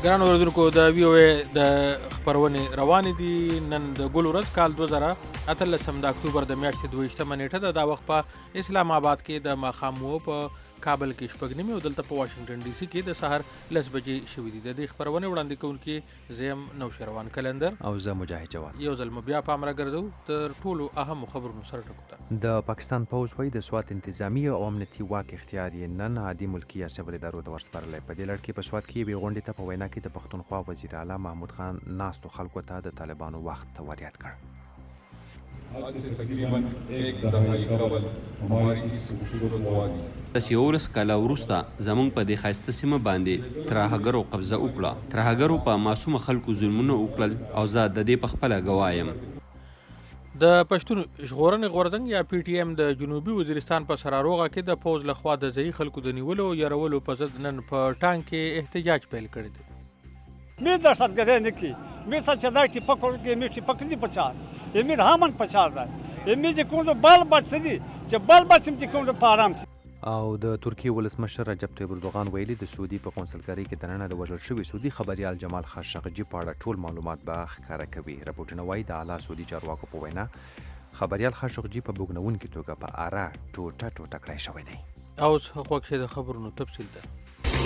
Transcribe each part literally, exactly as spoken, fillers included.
ګران اوریدونکو د وی او ای د خپرونې روانې دي. نن د ګل ورځ کال دوه زره اتلسم د اکتوبر د میاشتې دوه ویشتمه نیټه ده. دا وخت په اسلام آباد کې د ماښام اوه، په کابل کې شپږ نیمې او دلته په واشنګټن ډي سي کې د سهار لس بجې شوي دي. د دې خپرونې وړاندې کوونکي زه یم نوشیروان کلندر او زه مجاهد جواد. یو ځل مو بیا پام راګرځو تر ټولو اهمو خبرونو سره ټکو ته. د پاکستان پوځ وایي د سوات انتظامی او امنیتي واک اختیار یې نن عادي ملکي یا سیول ادارو ته ورسپارلی. په دې لړ کې په سوات کې یوې غونډې ته په وینا کې د پښتونخوا وزیر اعلی محمود خان ناستو خلکو ته د طالبانو وخت وریاد کړ. आज से तकरीबन एक दहाई قبل हमारी इस खूबसूरत वादी داسې یولس کاله وروسته زموږ په دې ښایسته سیمه باندې ترهګرو قبضه وکړه. ترهګرو په معصومه خلکو ظلمونه وکړل او زه د دې په خپله ګواه یم. د پښتون ژغورنې غورځنګ یا پی ټی ایم د جنوبي وزیرستان په سراروغه کې د پوځ لخوا د ځایي خلکو د نیولو او یارولو په ضد نن په ټانک کې احتجاج پیل کړی دی. میر دهشتگردی نکی میر سچدای ټیپک ورکې میر ټیپک نه پچار یې میر هامن پچار ده یې میر چې کوم بال بچ سدي چې بال بچم چې کوم په آرام سي. او د ترکیې ولسمشر رجب طیب اردوغان ویلي د سعودي په قونسلګرۍ کې دننه د وژل شوي سعودي خبریال جمال خاشقجي په اړه ټول معلومات به ښکاره کوي. رپورټونه وایي د اعلی سعودي چارواکو په وینا خبریال خاشقجي په بوږنوونکې توګه په اره ټوټه ټوټه کړی شوی دی. اوس خوښ شه د خبرونو تفصیل ده.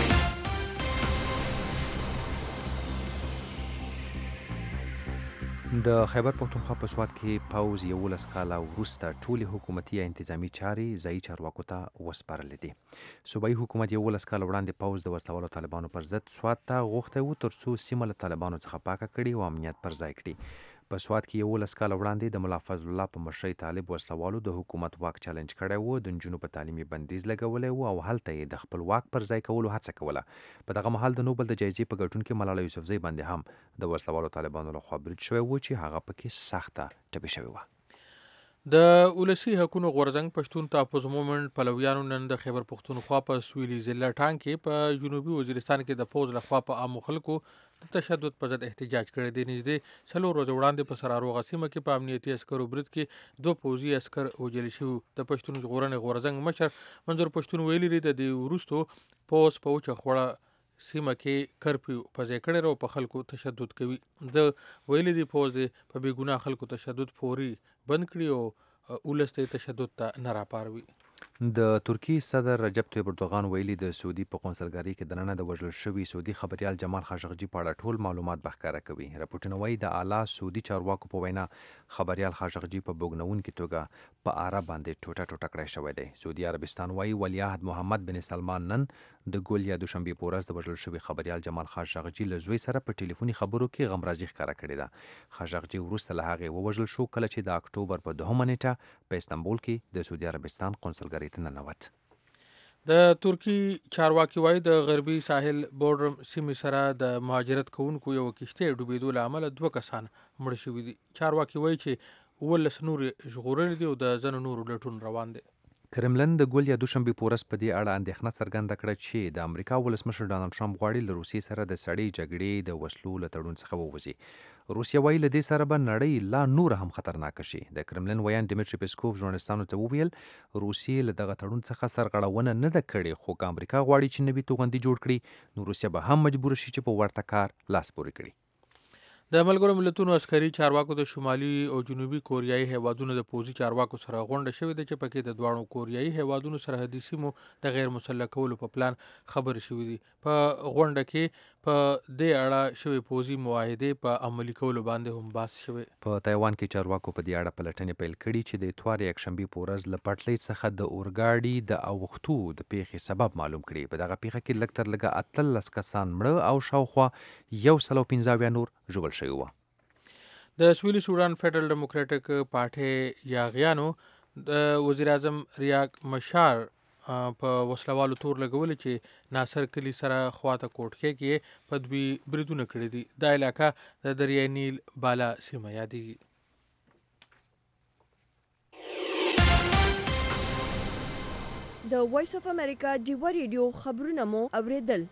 د خیبر پښتونخوا په سوات کې پوځ یولس کاله وروسته ټولې حکومتي یا انتظامی چارې ځایي چارواکو ته وسپارلې دي. صوبایي حکومت یولس کاله وړاندې پوځ د وسلوالو طالبانو پر ضد سوات ته غوښتی و تر څو سیمه له طالبانو څخه پاکه کړي او امنیت پر ځای کړي. په سوات کې یولس کاله وړاندې د ملا فضل الله په مشرۍ طالب وسلوالو د حکومت واک چلنج کړی و. د نجونو په تعلیمي بندیز لګولی و او هلته یې د خپل واک پر ځای کولو هڅه کوله. په دغه مهال د نوبل د جایزې په ګټونکې ملاله یوسفزۍ باندې هم د وسلوالو طالبانو لخوا برید شوی و چې هغه پکې سخته ټپي شوې وه. د ولسی حقونو غورځنګ پښتون تحفظ مومنټ پلویانو نن د خیبر پښتونخوا په سویلي ضلع ټانک کې په جنوبي وزیرستان کې د پوځ لخوا په عامو خلکو د تشدد په ضد احتجاج کړی دی. نږدې څلور ورځې وړاندې په سراروغه سیمه کې په امنیتي عسکرو برید کې دوه پوځي عسکر وژل شوي. د پښتون ژغورنې غورځنګ مشر منظور پښتون ویلي دی د دې وروستو پوځ په وچه خوړه سیمه کې کرفیو په ځای کړی او په خلکو تشدد کوي. د ویلي دی پوځ په بې ګناه خلکو تشدد فوري بند کړي او ولس ته تشدد ته نه راپاروي. د ترکیې صدر رجب طیب اردوغان ویلي د سعودي په قونسلګرۍ کې دننه د وژل شوي سعودي خبریال جمال خاشقجي په اړه ټول معلومات به ښکاره کوي. رپورټونه وایي د اعلی سعودي چارواکو په وینا خبریال خاشقجي په بوږنوونکې توګه په اره باندې ټوټه ټوټه کړی شوی دی. سعودي عربستان وایي ولیعهد محمد بن سلمان نن د ګل یا دوشنبې په ورځ د وژل شوي خبریال جمال خاشقجي له زوی سره په ټلیفوني خبرو کې غمرازي ښکاره کړې ده. خاشقجي وروسته له هغې ووژل شو کله چې د اکتوبر په دوهمه نیټه په استانبول کې د سعودي عربستان قونسلګرۍ ته ننوت. د ترکی چارواکي وایي د غربي ساحل بورډر سیمې سره د مهاجرت کوونکو یو کشتۍ ډوبېدو له امله دوه کسان مړه شوي دي. چارواکي وایي چې اوولس نور ژغورلي دي او د ځینو نورو لټون روان دی. کرملن د ګل یا دوشنبې په ورځ په دې اړه اندېښنه څرګنده کړه چې د امریکا ولسمشر ډانلډ ټرمپ غواړي له روسیې سره د سړې جګړې د وسلو له تړون څخه ووځي. روسیه وایي له دې سره به نړۍ لا نوره هم خطرناکه شي. د کرملن ویان ډیمیټري پیسکوف ژورنالستانو ته وویل روسیې له دغه تړون څخه سرغړونه نه ده کړې، خو که امریکا غواړي چې نوي توغندي جوړ کړي نو روسیه به هم مجبوره شي چې په ورته کار لاس پورې کړي. د ملګرو ملتونو عسکري چارواکو د شمالي او جنوبي کوریایي هیوادونو د پوځي چارواکو سره غونډه شوې ده چې پکې د دواړو کوریایي هیوادونو سرحدي سیمو د غیر مسلح کولو په پلان خبرې شوې دي. په غونډه کې په دې اړه شوې پوځي معاهدې په عملي کولو باندې هم بحث شوی. په تایوان کې چارواکو په دې اړه پلټنې پیل کړي چې د اتوار یکشنبې په ورځ له پټلۍ څخه د اورګاډي د اوښتو د پیښې سبب معلوم کړي. په دغه پیښه کې لږ تر لږه اتلس کسان مړه او شاوخوا یو سل او پنځه اویا نور ژوبل شوي وو. د سویلي سوډان فیډرل ډیموکراټک پارټۍ یاغیانو د وزیر اعظم ریاک مشار په وسلوالو تور لګولې چې ناصر کلي سره خواته کوټکې کې په دوی بریدونه کړي دي. دا علاقه د دریای نیل بالا سیمه یادېږي. د وایس اف امریکا ډیوه ریډیو خبرونه مو اوریدل.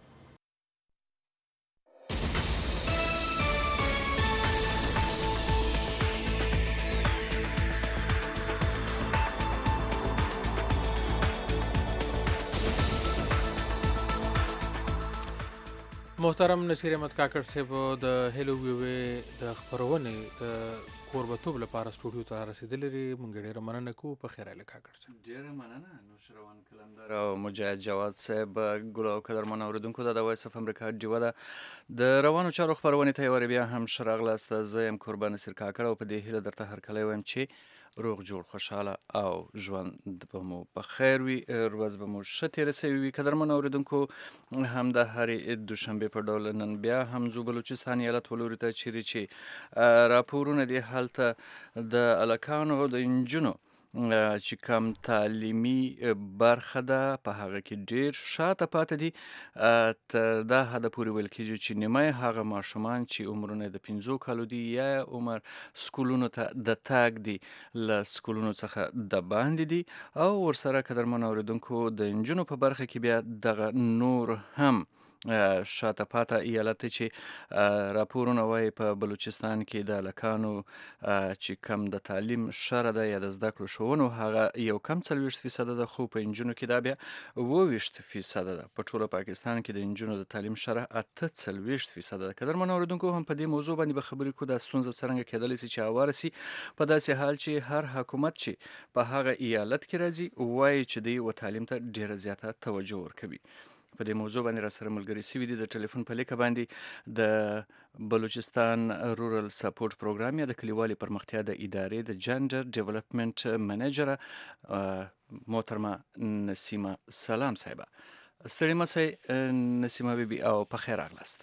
محترم نصیر احمد کاکړ صاحب د هلو ویوې د خپرونې د کوربتوب لپاره سټوډیو ته رسیدلي دي. موږ ډېره مننه کوو. په خیر علي کاکړ صاحب. ډېره مننه نوشروان قلندر او مجاهد جواد صاحب. ګل او قدرمن اورېدونکو دا د وایس اف امریکا ډیوه ده. د روانو چارو خپرونې ته یې بیا هم ښه راغلاست. زه یم قربان نصیر کاکړ او په دې هیله درته هرکلی وایم چې روغ جوړ خوشحاله او ژوند به مو په خیر وي، ورځ به مو ښه تېره سوې وي. قدرمن اورېدونکو هم د هرې دوشنبې په ډول نن بیا هم ځو بلوچستان ایالت ولوري ته چیرې چې راپورونه دي هلته د هلکانو او د نجونو چې کم تعلیمي برخه ده په هغه کې ډېر شاته پاتې دي. تر دا حده پورې ویل کېږي چې نیمه هغه ماشومان چې عمرونه د پنځو کالو دي یا عمر سکولونو ته د تګ دي له سکولونو څخه د باندې دي. او ورسره قدرمن اورېدونکو د نجونو په برخه کې بیا دغه نور هم شاته پاته ایالت چې راپورونه وایي په بلوچستان کې د هلکانو چې کم د تعلیم شره ده یا د زده کړو ښوونو هغه یو کم څلوېښت فیصده ده، خو په نجونو کې دا بیا اووه ویشت فیصده ده. په ټوله پاکستان کې د نجونو د تعلیم شره اته څلوېښت فیصده ده. قدرمن اورېدونکو هم په دې موضوع باندې به خبرې کوو. دا ستونزه څرنګه کېدلی سي چې هواره سي په داسې حال چې هر حکومت چې په هغه ایالت کې راځي وایي چې دوی و تعلیم ته ډېره زیاته توجه ورکوي. په دې موضوع باندې را سره ملګري سوي دي د ټلیفون په لیکه باندې د بلوچستان رورل سپورټ پروګرام یا د کلیوالي پرمختیا د ادارې د جنډر ډیولپمنټ منیجره محترمه نسیمه سلام صاحبه. ستړي مه سئ نسیمه بیبي او په خیر راغلاست.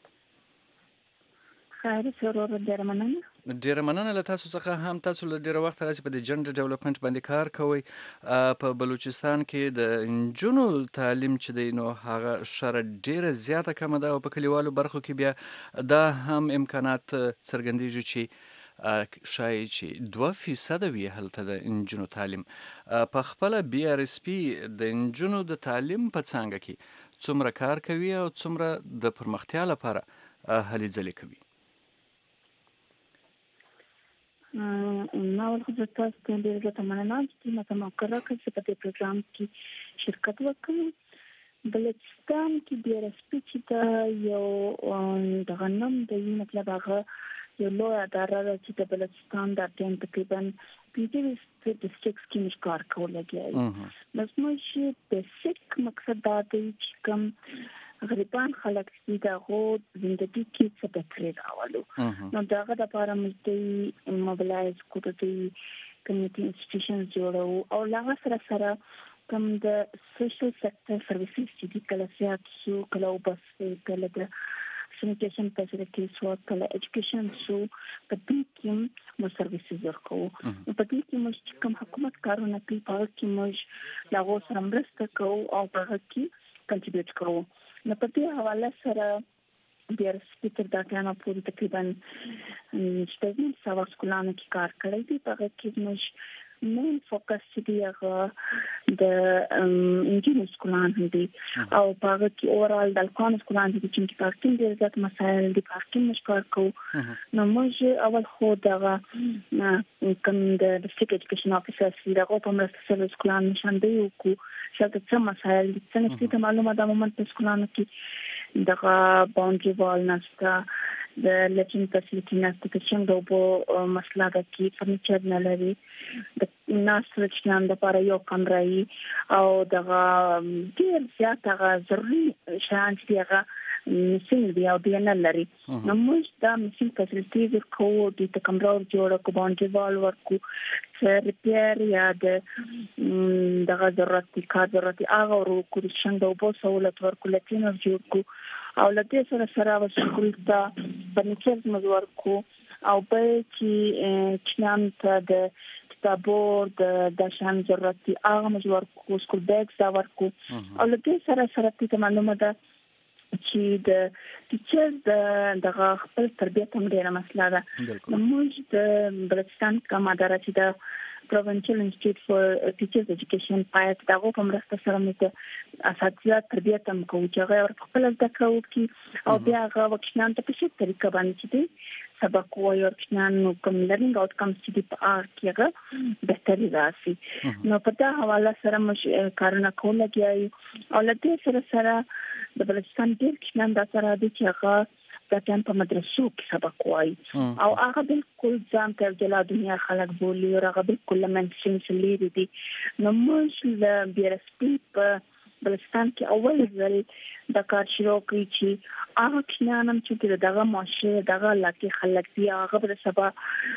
خیر سرور ډېره مننه. ډېره مننه له تاسو څخه. هم تاسو له ډېره وخت راځي په دې جنډر ډیولپمنټ باندې کار کوئ. په بلوچستان کې د نجونو تعلیم چې دی نو هغه شره ډېره زیاته کمه ده او په کلیوالو برخو کې بیا دا هم امکانات څرګندېږي چې ښایي چې دوه فیصده وي هلته د نجونو تعلیم. په خپله بي آر اس پي د نجونو د تعلیم په څانګه کې څومره کار کوي او څومره د پرمختیا لپاره هلې ځلې کوي؟ ناول خو زه تاسو ته ډېره زیاته مننه چې ماته موقع راکړه چې په دې پروګرام کې شرکت وکړم. بلوچستان کې بي آر اس پي چې دا یو دغه نوم دی، مطلب هغه یو لویه اداره ده چې د بلوچستان د ټیم تقریبا پنځه ډسټرکټس کې موږ کار کوو لګیا یو. نو زموږ بیسیک مقصد دا دی چې کوم غریبان خلک چې دغه زندگی کې څه بهتري راولو. نو دغه لپاره موږ د موبلایز کوو، د کمیونټي انسټیټیوشنز جوړو او هغه سره سره کوم د سوشل سکتور سرویسز چې دي، کله سیاحت شو، کله اوبه کله د سینیټیشن فیسیلیټیز شو، کله ایجوکیشن شو، په دې کې موږ سرویسز ورکوو. په دې کې موږ کوم حکومت کارونه کوي په هغه کې موږ هغو سره مرسته کوو او په هغه کې کنټریبیوټ کوو. نو په دې حواله سره بي آر اس پي تر دا ټایمه پورې تقریبا شپږ سوه سکولانو کې کار کړی دی. په هغه کې موږ مین فوکس چې دی هغه د انجینر سکولان دي او په هغه کې اورال د هلکانو سکولان دي چې پارکینګ ډېر زیات مسایل دي، پارکینګ موږ کار کوو. نو موږ اول خو دغه کوم د ډسټرکټ ایجوکیشن افیسر چې دغه په مرسته سره سکولان نشاندهي وکړو چې هلته څه مسایل دي. څنګه چې ته معلومه ده عموما په سکولانو کې دغه باونډري وال نشته، د لټین فیسیلیټي نشته، که څنګه د اوبو مسله ده کې فرنیچر نه لري، د ناستو چنان دپاره یو کمره وي او دغه ډېر زیات هغه ضروري شیان چې دي هغه مسین دی او بیا نه لري. نو موږ دا مسین فیسیلیټیز ورکوو، دوی ته کمره ورجوړه کړو، باونډري وال ورکړو، چې ریپیر یا د دغه ضرورت دي کار ضرورت دي هغه ورکړو، څنګه د اوبو سهولت ورکړو، لټین ورجوړ کړو او له دې سره سره به سکول ته فرنیچر موږ ورکړو او به چې چنان ته د کتابو د شان ضرورت دي هغه موږ ورکړو، سکول بیګز دا ورکړو او له دې سره سره ته معلومه ده چې د ټیچر د دغه خپل تربیت هم ډېره مسله ده. موږ د بلوچستان کوم اداره چې د پروینشل انسټیټیوټ فار ټیچرز ایجوکیشن پایت دغه په مرسته سره موږ اساتذه تربیت هم کوو چې هغه خپل زده کړه وکړي او بیا هغه وکشنان ته په څه طریقه باندې چې دی سبق وایي او وکشنان کوم لرنینګ آوټکمز چې دی په هغه کې هغه بهتري راسي. نو په دا حواله سره موږ کارونه کوو لګیا یو او له دې سره سره د بلوچستان ډېر کسان دا سره دي چې هغه د ټیم په مدرسو کې سبق وایي او هغه بالکل ځان ته جلا دنیا خلک بولي او هغه بالکل منشن سلیری دي نو موږ د بیرسپی په بلوچستان کې اول ځل د کار شروع کړی چې هغه کسانم چې دغه معاشره دغه علاقې خلک دي هغه به سبا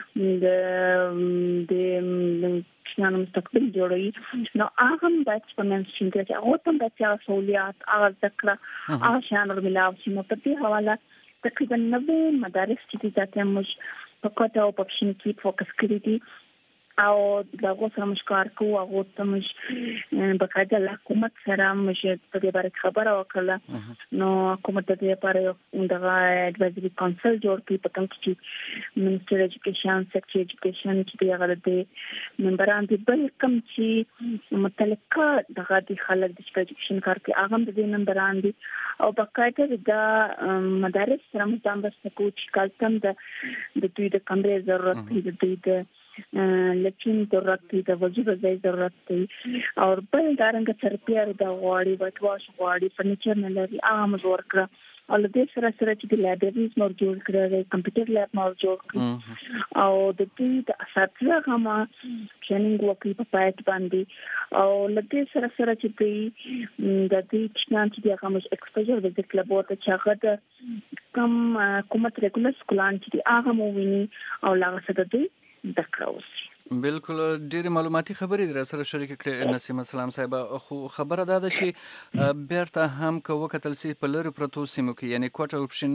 د د کسانو مستقبل جوړوي نو هغه باید په منشن کې هغه ته د سہولیات هغه ذکر هغه شان ملاو شي نو په دې حواله تقریبا نوي مدارس چې ذاته موږ په کوټه او په شین کې فوکس کړی دي او دا غوښه مشکار کوو هغه ته موږ بقاعده له حکومت سره موږ په دې باره خبره وکړه نو حکومت د دې لپاره دغه ایڈوایزري کونسل جوړ کړي په کوم چې منسټر ایجوکیشن سیکټري ایجوکیشن چې هغه د ممبران دي بل کوم چې متعلقه دغه د خلک د ایجوکیشن کار کوي هغه د دې ممبران دي او بقاعده د مدارس سره موږ تاسو کوو چې کالتم د د دوی د کمرې ضرورت دی د دوی د لکین ضرورت دی د وجوب ځای ضرورت دی او بل دارنګ ترپیر د غواړي وټواش غواړي فرنیچر نه لري عام ورکړه او د دې سره سره چې د لایبرریز مور جوړ کړی کمپیوټر لیب مور جوړ کړی او د دې د اساتذه غما ټریننګ وکړي په پایت باندې او د دې سره سره چې د دې چنان چې هغه مش ایکسپوژر د کلب ورته چې هغه د کم حکومت ریګولر سکولان چې هغه مو ویني او لاغه څه د دکراوسی بالکل ډېر معلوماتي خبرې در سره شریک کړې نسیم اسلام صاحب خو خبره دا ده چې بیرته هم کو وکتل سي په لری پروتو سیمو کې یعنی کوټه اپشن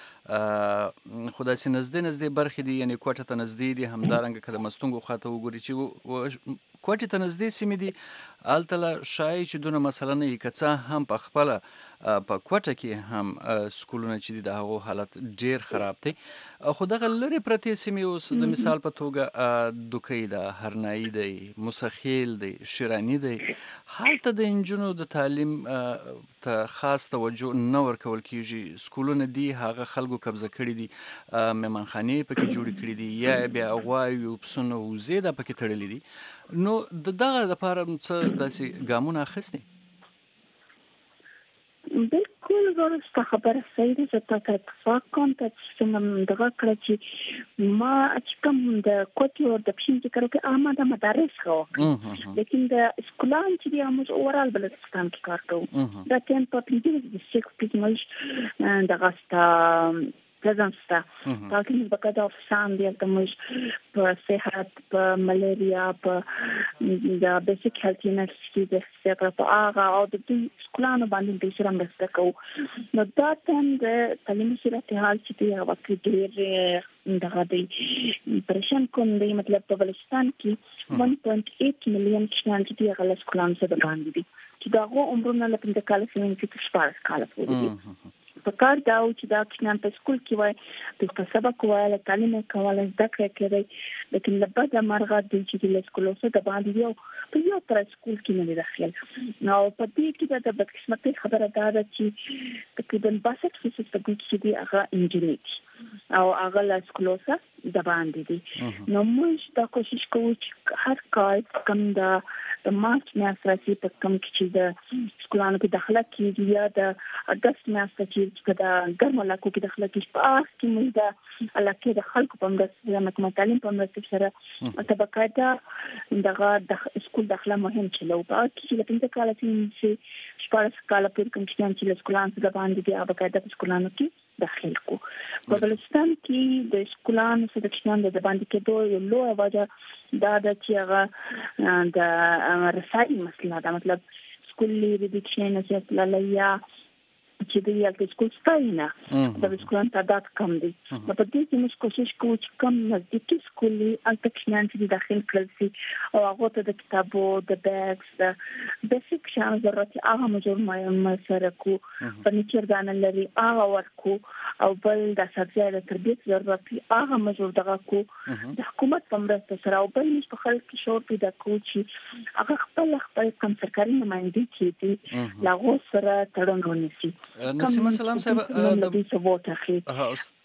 خدای سي نزدې نزدې برخې دي یعنی کوټه ته نزدې دي همدارنګه کده مستونګو خاطه وګوري چې کوټه ته نزدې سیمې دي التله شای چې دونه مثلا نه کڅه هم په خپل په کوټه کې هم سکولونه چې د هغه حالت ډېر خراب دي خو دغه لری پرتی سیمې اوس د مثال په توګه دوکې د هرنایی دی مسخیل دی شیرانی دی حالت د انجونو د تعلیم ته خاص توجه نه ورکول کیږي سکولونه دی هغه خلکو قبضه کړی دي مهمانخانه پکې جوړ کړی دي یا بیا غوايو پسونه وزیده پکې تړلې دي نو د دغه لپاره څه داسې ګامونه اخیستي بالکل ورسته خبره صحیح ده چې تاسو اتفاق کوم چې څنګه دغه کړی چې ما چې کوم د کوټي او د پښین چې کړو کې آماده مدارس خو لیکن د سکولان چې دی موږ اورال بلوچستان کې کار کوو دا ټیم په پنځه د سیکس پیټمل دغه ستا پرزنستا تاکي موږ بقاعده افسان دی ته موږ په صحت په ملیریا په د بیسیک هیلث یونیورسيټي د سیاقه په هغه او د سکولانو باندې د سره مرسته کوو نو دا ټیم د تعلیمي صورت حال چې دی هغه کې ډېر دغه دی پرشن کوم دی مطلب په بلوچستان کې one point eight million کسان چې دی هغه سکولانو سره باندې دي چې دا غو عمرونه لکه د کال څخه چې شپږ کال پورې دي په کار دا چې دا کسان په سکول کې وای د سبق وایي تعلیم کول زده کړې کوي لیکن لبد مرغه د چې د سکول سره د باندې یو په یو تر سکول کې نه داخل نو په دې کې د بدقسمتي خبره دا ده چې تقریبا باسط فیصد په دې کې دی هغه انجینری او هغه له سکول سره د باندې دي نو موږ دا کوشش کوو چې هر کال کم دا د مارچ میاشت راځي په کوم کې چې د سکولانو کې داخله کیږي یا د اگست میاشت کې چې دا ګرمه علاقو کې داخله کیږي په هغه کې موږ د علاقې د خلکو په مرسته د مکتب تعلیم په مرسته سره تبقاته دغه د سکول داخله مهم چلو په کې چې په کال کې شپږ کال پورې کوم چې سکولان څخه باندې د ابقاعده په سکولانو کې داخل کو په بلوچستان کې د سکولانو څخه د کښان د باندې کې دوه یو لوی وجه دا د چې هغه د رسایي مسله دا مطلب سکول لري د کښان نه چې لاله چې د یو سکول ستاینه د سکولان تعداد کم دي په دې کې موږ کوشش کوو چې کم نزدیکی سکولي التکشنان چې داخل کړل شي او هغه ته د کتابو د بیگز د بیسیک شان ضرورت هغه موږ سره کو فرنیچر دانه لري هغه ورکو او بل د سبزی د تربیت ضرورت هغه موږ دغه کو د حکومت په مرسته سره او بل موږ په خلک شور پیدا کوو چې هغه خپل خپل کم سرکاري نمائندګي کیږي لاغو سره تړون ونیسي نسیم سلام صاحب د دې سبوت اخی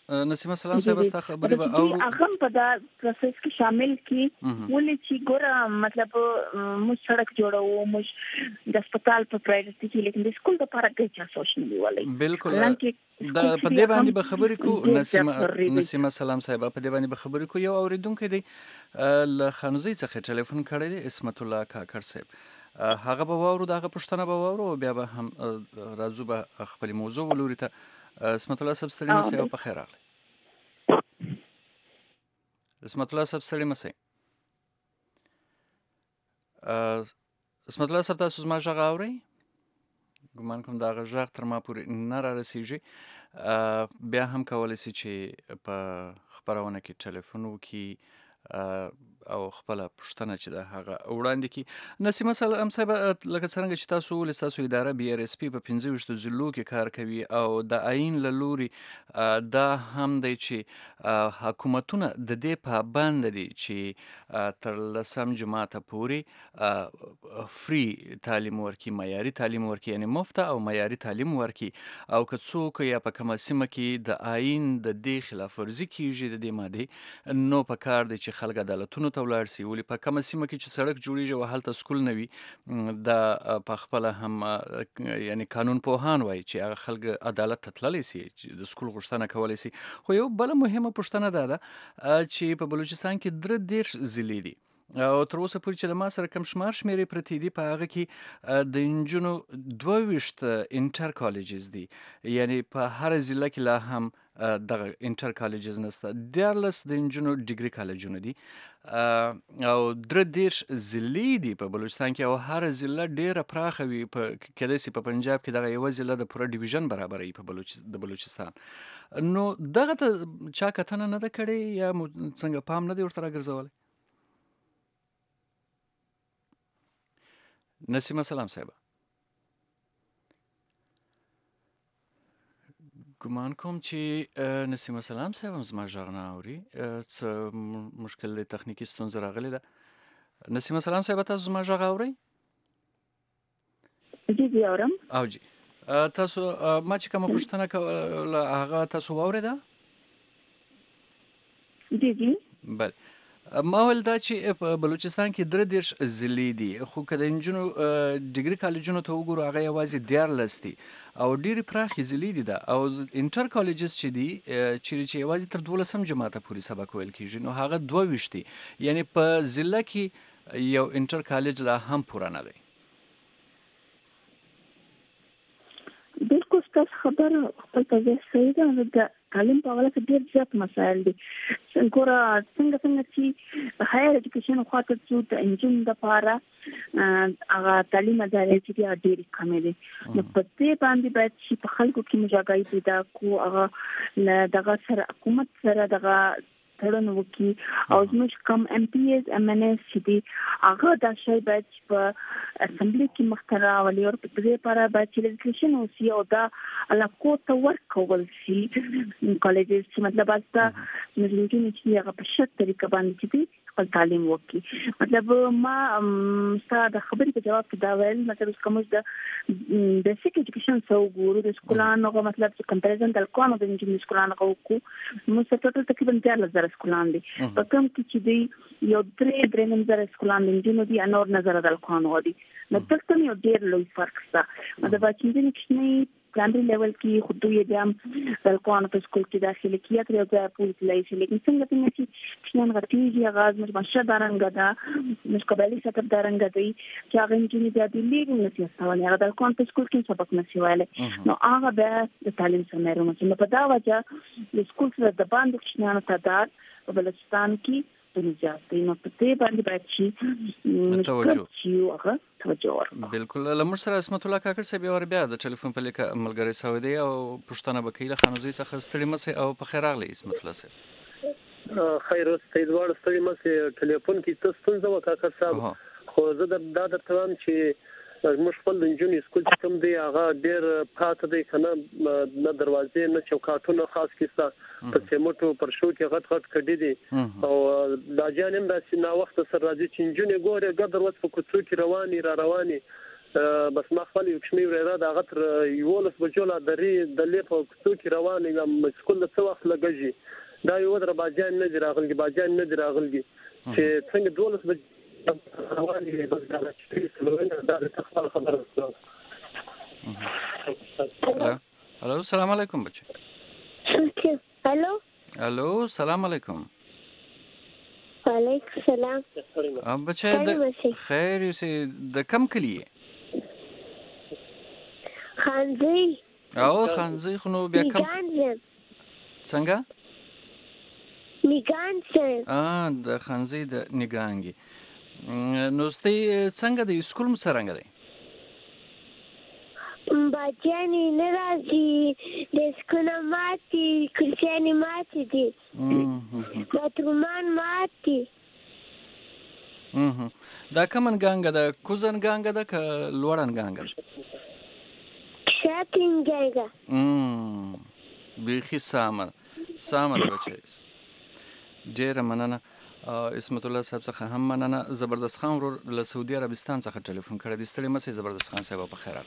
نسیمه سلام صاحب ستا خبرې به اورو هغه په دا پروسس کې شامل کی ولې چې ګوره مطلب موږ سړک جوړو موږ د هسپتال په پرایویټ کې لیکن د سکول د پاره کې چا سوچ نه ویلې بالکل دا په دې باندې به خبرې کو نسیمه نسیمه سلام صاحب په دې باندې به خبرې کو یو اوریدونکو دی له خانوزي څخه ټلیفون کړی دی اسمت الله کاکړ صاحب هغه به واورو دغه پښتنه به واورو بیا به هم راځو به خپل موضوع ولوري ته اسمت الله صاحب ستړي مسئ او په خیر راغلی اسمت الله صاحب ستړي مسئ اسمت الله صاحب تاسو زما غږ اورئ ګمان کوم دا غږ تر ما پورې نه را رسیږي بیا هم کولی سي چې په خپرونه کې ټلیفون وکړي او خپل پښتنه چې د هغه وړاندې کی نسیمه سلام صاحب لکه څنګه چې تاسو ول تاسو اداره بي ار اس پی په پنځه ویشت ضلعو کې کار کوي او د عین له لوري دا هم دی چې حکومتونه د دې پابند دي چې تر لسم جماعته پورې فری تعلیم ورکي معیاري تعلیم ورکي یعنی مفت او معیاري تعلیم ورکي او که څوک یا په کومه سیمه کې د عین د دې خلاف ورزي کیږي د دې ماده نو په کار دی چې خلک عدالتونو ته ولاړ سي ولې په کومه سیمه کې چې سړک جوړیږي او هلته سکول نه وي دا په خپله هم یعنی قانون پوهان وایي چې هغه خلک عدالت ته تللی سي چې د سکول غوښتنه کولی سي خو یو بله مهمه پوښتنه دا ده چې په بلوچستان کې درې دېرش ضلعې دي او تر اوسه پورې چې له ما سره کم شمار شمېرې پرتې دي په هغه کې د نجونو دوه ویشت انټر کالجز دي یعنی په هر ضلع کې لا هم دغه انټر کالجز نسته دیارلس د نجونو ډیګري کالجونه دي او درې دېرش ضلعې دي په بلوچستان کې او هر ضلع ډېره پراخه وي په کیدای سي په پنجاب کې دغه یوه ضلع د پوره ډیویژن برابره وي په بلوچ د بلوچستان نو دغه ته چا کتنه نه ده کړې یا څنګه پام نه دی ورته راګرځولی نسیمه سلام صاحب ګمان کوم چې نسیمه سلام صاحب هم زما غږ نه اوري څه مشکل دی تخنیکي ستونزه راغلې ده نسیمه سلام صاحب تاسو زما غږ اورئ جی جی اورم او جی تاسو ما چې کومه پوښتنه کوله هغه تاسو واورېده جی جی بله ما ویل دا چې په بلوچستان کې درې دېرش ضلعې دي خو که د نجونو ډیګري کالجونو ته وګورو هغه یوازې دیارلس دي او ډېرې پراخې ضلعې دي ده او انټر کالجز چې دي چیرې چې یوازې تر دولسم جماعته پورې سبق ویل کېږي نو هغه دوه ویشت دي یعنی په ضلع کې یو انټر کالج لا هم پوره نه دی بالکل ستاسو خبره خپل ته صحیح ده د تعلیم په اړه ډېر زیات مسایل دي ګوره څنګه څنګه چې هایر ایجوکیشن خواته څو د انجن دپاره هغه تعلیم ادارې چې دي ډېرې کمې دي نو په دې باندې باید چې په خلکو کې مجاګۍ پیدا کړو هغه له دغه سره حکومت سره دغه تړون وکړي او زموږ کم ایم پی ایز ام ان ایس چې دي هغه دا شی باید چې په اسمبلی کې مخته راولي او په دې لپاره باید چې لیجسلیشن وشي او دا علاقو ته ورکول شي کالجز چې مطلب استا زموږ چې هغه په شت طریقه باندې چې دي خپل تعلیم وکړي مطلب ما ستاسو د خبرې په جواب کې دا ویل مطلب کوم د بیسیک ایجوکیشن سو ګورو د سکولانو مطلب چې کمپیریزن د کومو د انجینر سکولانو کو مو ټوټل تقریبا دیارلس زره سکولان دي په کوم کې چې دی یو درې درې نیم زره سکولان دي انجینر دي انور نظر د کومو دي نو تاسو یو ډېر لوی فرق شته مطلب چې انجینر کې پرایمري لیول کې خود یې د الکوان په سکول کې داخله کیږي تر یو ځای پورې لای شي لیکن څنګه څنګه چې څنګه غټیږي غاز مش مشه دارنګ دا مش قبلي سطر دارنګ دی چې هغه انجینر د دې لیګ نه سیاستونه هغه د الکوان په سکول کې سبق نشي وایي نو هغه به د تعلیم سمره نو په دا وجه د سکول سره د باندې شنه تعداد په بلوچستان کې زیات دی نو په دې باندې باید چې توجه هغه توجه ورکړو بالکل لمر سره اسمت الله کاکړ صاحب یو بیا د ټلیفون په لیکه ملګری سعودي او پښتنه بکیله خانوزي څخه ستړي مسه او په خیر راغلی اسمت الله صاحب خیر اوس ته دوړ ستړي مسه ټلیفون کې تاسو څنګه وکړه صاحب خو زه د دا د تمام چې موږ خپل د انجونی سکول چې کوم دی هغه ډېر پاته دی کنه نه دروازې نه چوکاټونه خاص کیسه په سیمټو پر شو کې غټ غټ کډې دي او دا جانم د سینا وخت سره راځي چې انجونی ګوره ګدر وڅ په کوڅو کې رواني را رواني بس ما خپل یو کشمیر را د غتر یولس بجوله درې د لیپ او کڅو کې روانې یم سکول څه وخت لګږي دا یو در باجان نه دی راغلی باجان نه دی راغلی چې څنګه دولس بج روانې بس دا چې سلوونه دا خپل خبره وکړه. الو السلام علیکم بچي. الو الو السلام علیکم. وعلیکم السلام. اب بچي خیر یوسي د کم کلی خانزي او خانزي خو نو بیا کم څنګه نگانسن ا د خانزي د نگانګي نو ستې څنګه د سکول مو څنګه دی باجانی ناراضي د سکول ماتي کلچانی ماتي دي باترومان ماتي دا کمن ګانګه د کوزن ګانګه د ک لوړن ګانګه شاتین ګانګه ام بيخي سامه سامه د بچي ډیر مننه اسمت الله صاحب څخه هم مننه. زبردست خان ورور له سعودي عربستان څخه ټلیفون کړی دی. ستړي مشه زبردست خان صاحب په خیر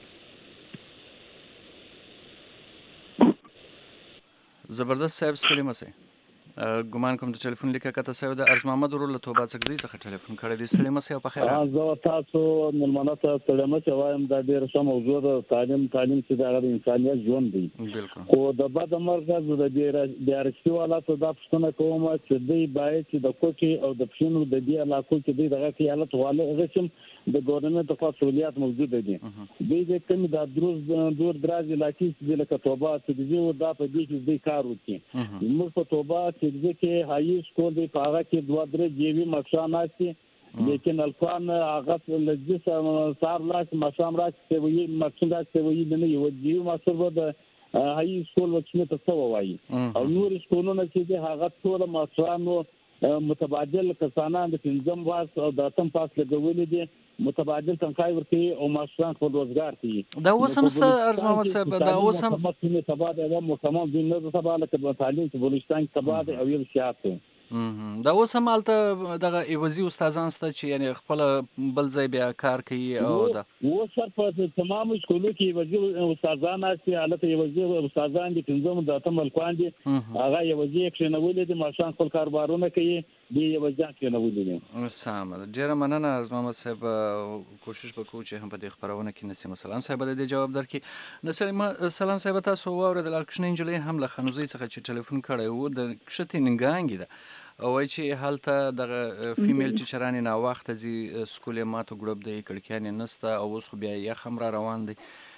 زبردست صاحب ستړي مشه ګمان کوم د ټلیفون لیکه کته سوي د ارز محمد ورور له توبه څخه څخه ټلیفون کړی دی. ستړي مشه په خیر زه تاسو ملمنه ته ستړي مشه وایم دا ډیر ښه موضوع ده. تعلیم تعلیم چې دا د انسانیت ژوند دی بالکل خو د بد مرکز د دې ارشي حالاتو دا پښتنه کوم چې دوی باید چې د کوچي او د پښینو د دې علاقو چې دوی دغه کې حالت واله غشم د ګورنمنت د مسؤلیت موجود دي دوی د کوم د دروز دور دراز علاقې چې لکه توبه چې دوی دا په دې کې دوی کار وکړي موږ په توبه چې کې هاي سکول دی په هغه کې دوه درې جیوي مکشان آسي لیکن الکوان هغه لږه سار لاس مشام راځي وي مکشان راځي وي نه یو جیوي ماسر د هاي سکول وڅنه ته وایي او نور سکولونه چې هغه ټول ماسرانو متبادل کسانان د پنځم واس او د اتم پاس لګولې دي متبادل تنخواه ورکړي او ماشومان خپل روزګار کوي. دا اوس هم ست ارز محمد صاحب دا اوس هم مخکې تبادله د مکمل د نه تبادله کې تعلیم په بلوچستان کې تبادله او یو شیات دا اوس هم الته دغه ایوازي استادان ست چې یعنی خپل بل ځای بیا کار کوي او دا اوس په تمام سکولو کې ایوازي استادان چې الته ایوازي استادان دي پنځم د اتم الکوان دي هغه ایوازي کې نه ولې دي ماشومان خپل کاروبارونه کوي دی ایوازي کې نه ولې سم ډیر مننه ارز محمد صاحب کوشش وکړو چې هم په دې خبرونه کې نسیم سلام صاحب د جواب درکې نسیم سلام صاحب تاسو واورید د لکشن انجلې هم له خنوزي څخه چې ټلیفون کړی وو د کښتې ننګانګي ده او چې حالته د فیمیل ټیچرانې نا وخت زی سکول ماته ګروپ دی کړکیان نسته او اوس خو بیا یې خمر روان دي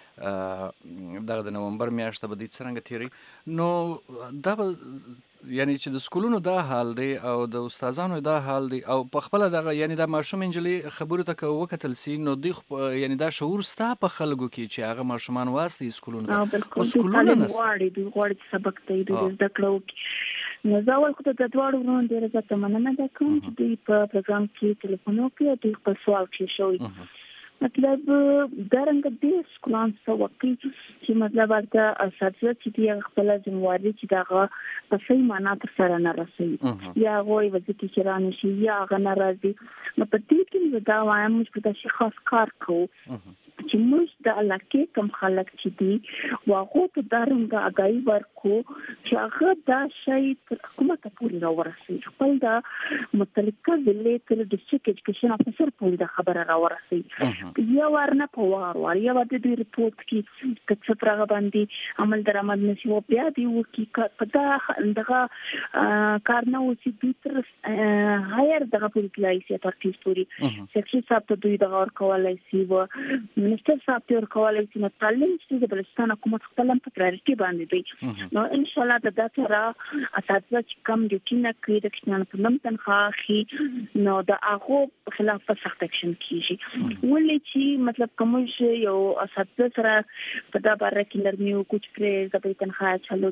دغه د نومبر میاشته به د څنګه تیری نو دا یعنی چې د سکولونو دا حال دی او د استادانو دا حال دی او په خپل دغه یعنی دا ماشوم انجلي خبرو ته وکتل سي نو دی یعنی دا شعور ستا په خلکو کې چې هغه ماشومان واسطي سکولونو ته خو سکولونه نه غواړي دوی غواړي سبق ته دوی زده کړو نو زه ول خو د دواړو ورونو ډیره زیاته مننه ده کوم چې دوی په پروګرام کې ټلیفون وکړي دوی په سوال کې شوی مطلب درنګ دې سکولان څه وکړي چې مطلب ورته اساسي چې دی خپل ځمواري چې دغه په صحیح معنا تر سره نه رسېږي یا غوي وځي چې رانه شي یا غنه راځي نو په دې کې دا وایم چې په تاسو خاص کار کوو چې موږ د علاقې کم خلک چې دي واغو ته درنګ اگای ورکو چې هغه دا شی تر حکومت پورې راورسي خپل دا متعلقه ولې تر ډیسټریکټ ایجوکیشن افیسر پورې دا خبره راورسي یا ورنه په وار وار یا د دې ریپورت کې څه پرغه باندې عمل درآمد نشي او بیا دی وکي کدا دغه کارنه وسی د تر هایر دغه پولیټیکل پارټیز پورې سیاسي صاحب ته دوی دغه ورکولای شي و منسٹر صاحب ته ورکولای شي نو تعلیم چې د بلوچستان حکومت خپل په پرایورټي باندې دی نو ان شاء الله د داتره اساسا چې کم ډیوټي نه کوي د کښنه په نوم تنخواهي نو د هغه خلاف سخت اکشن کیږي ولې چې مطلب کوم شي یو اساسا سره په دا باره کې لرنیو کوم پرې د تنخواه چالو ده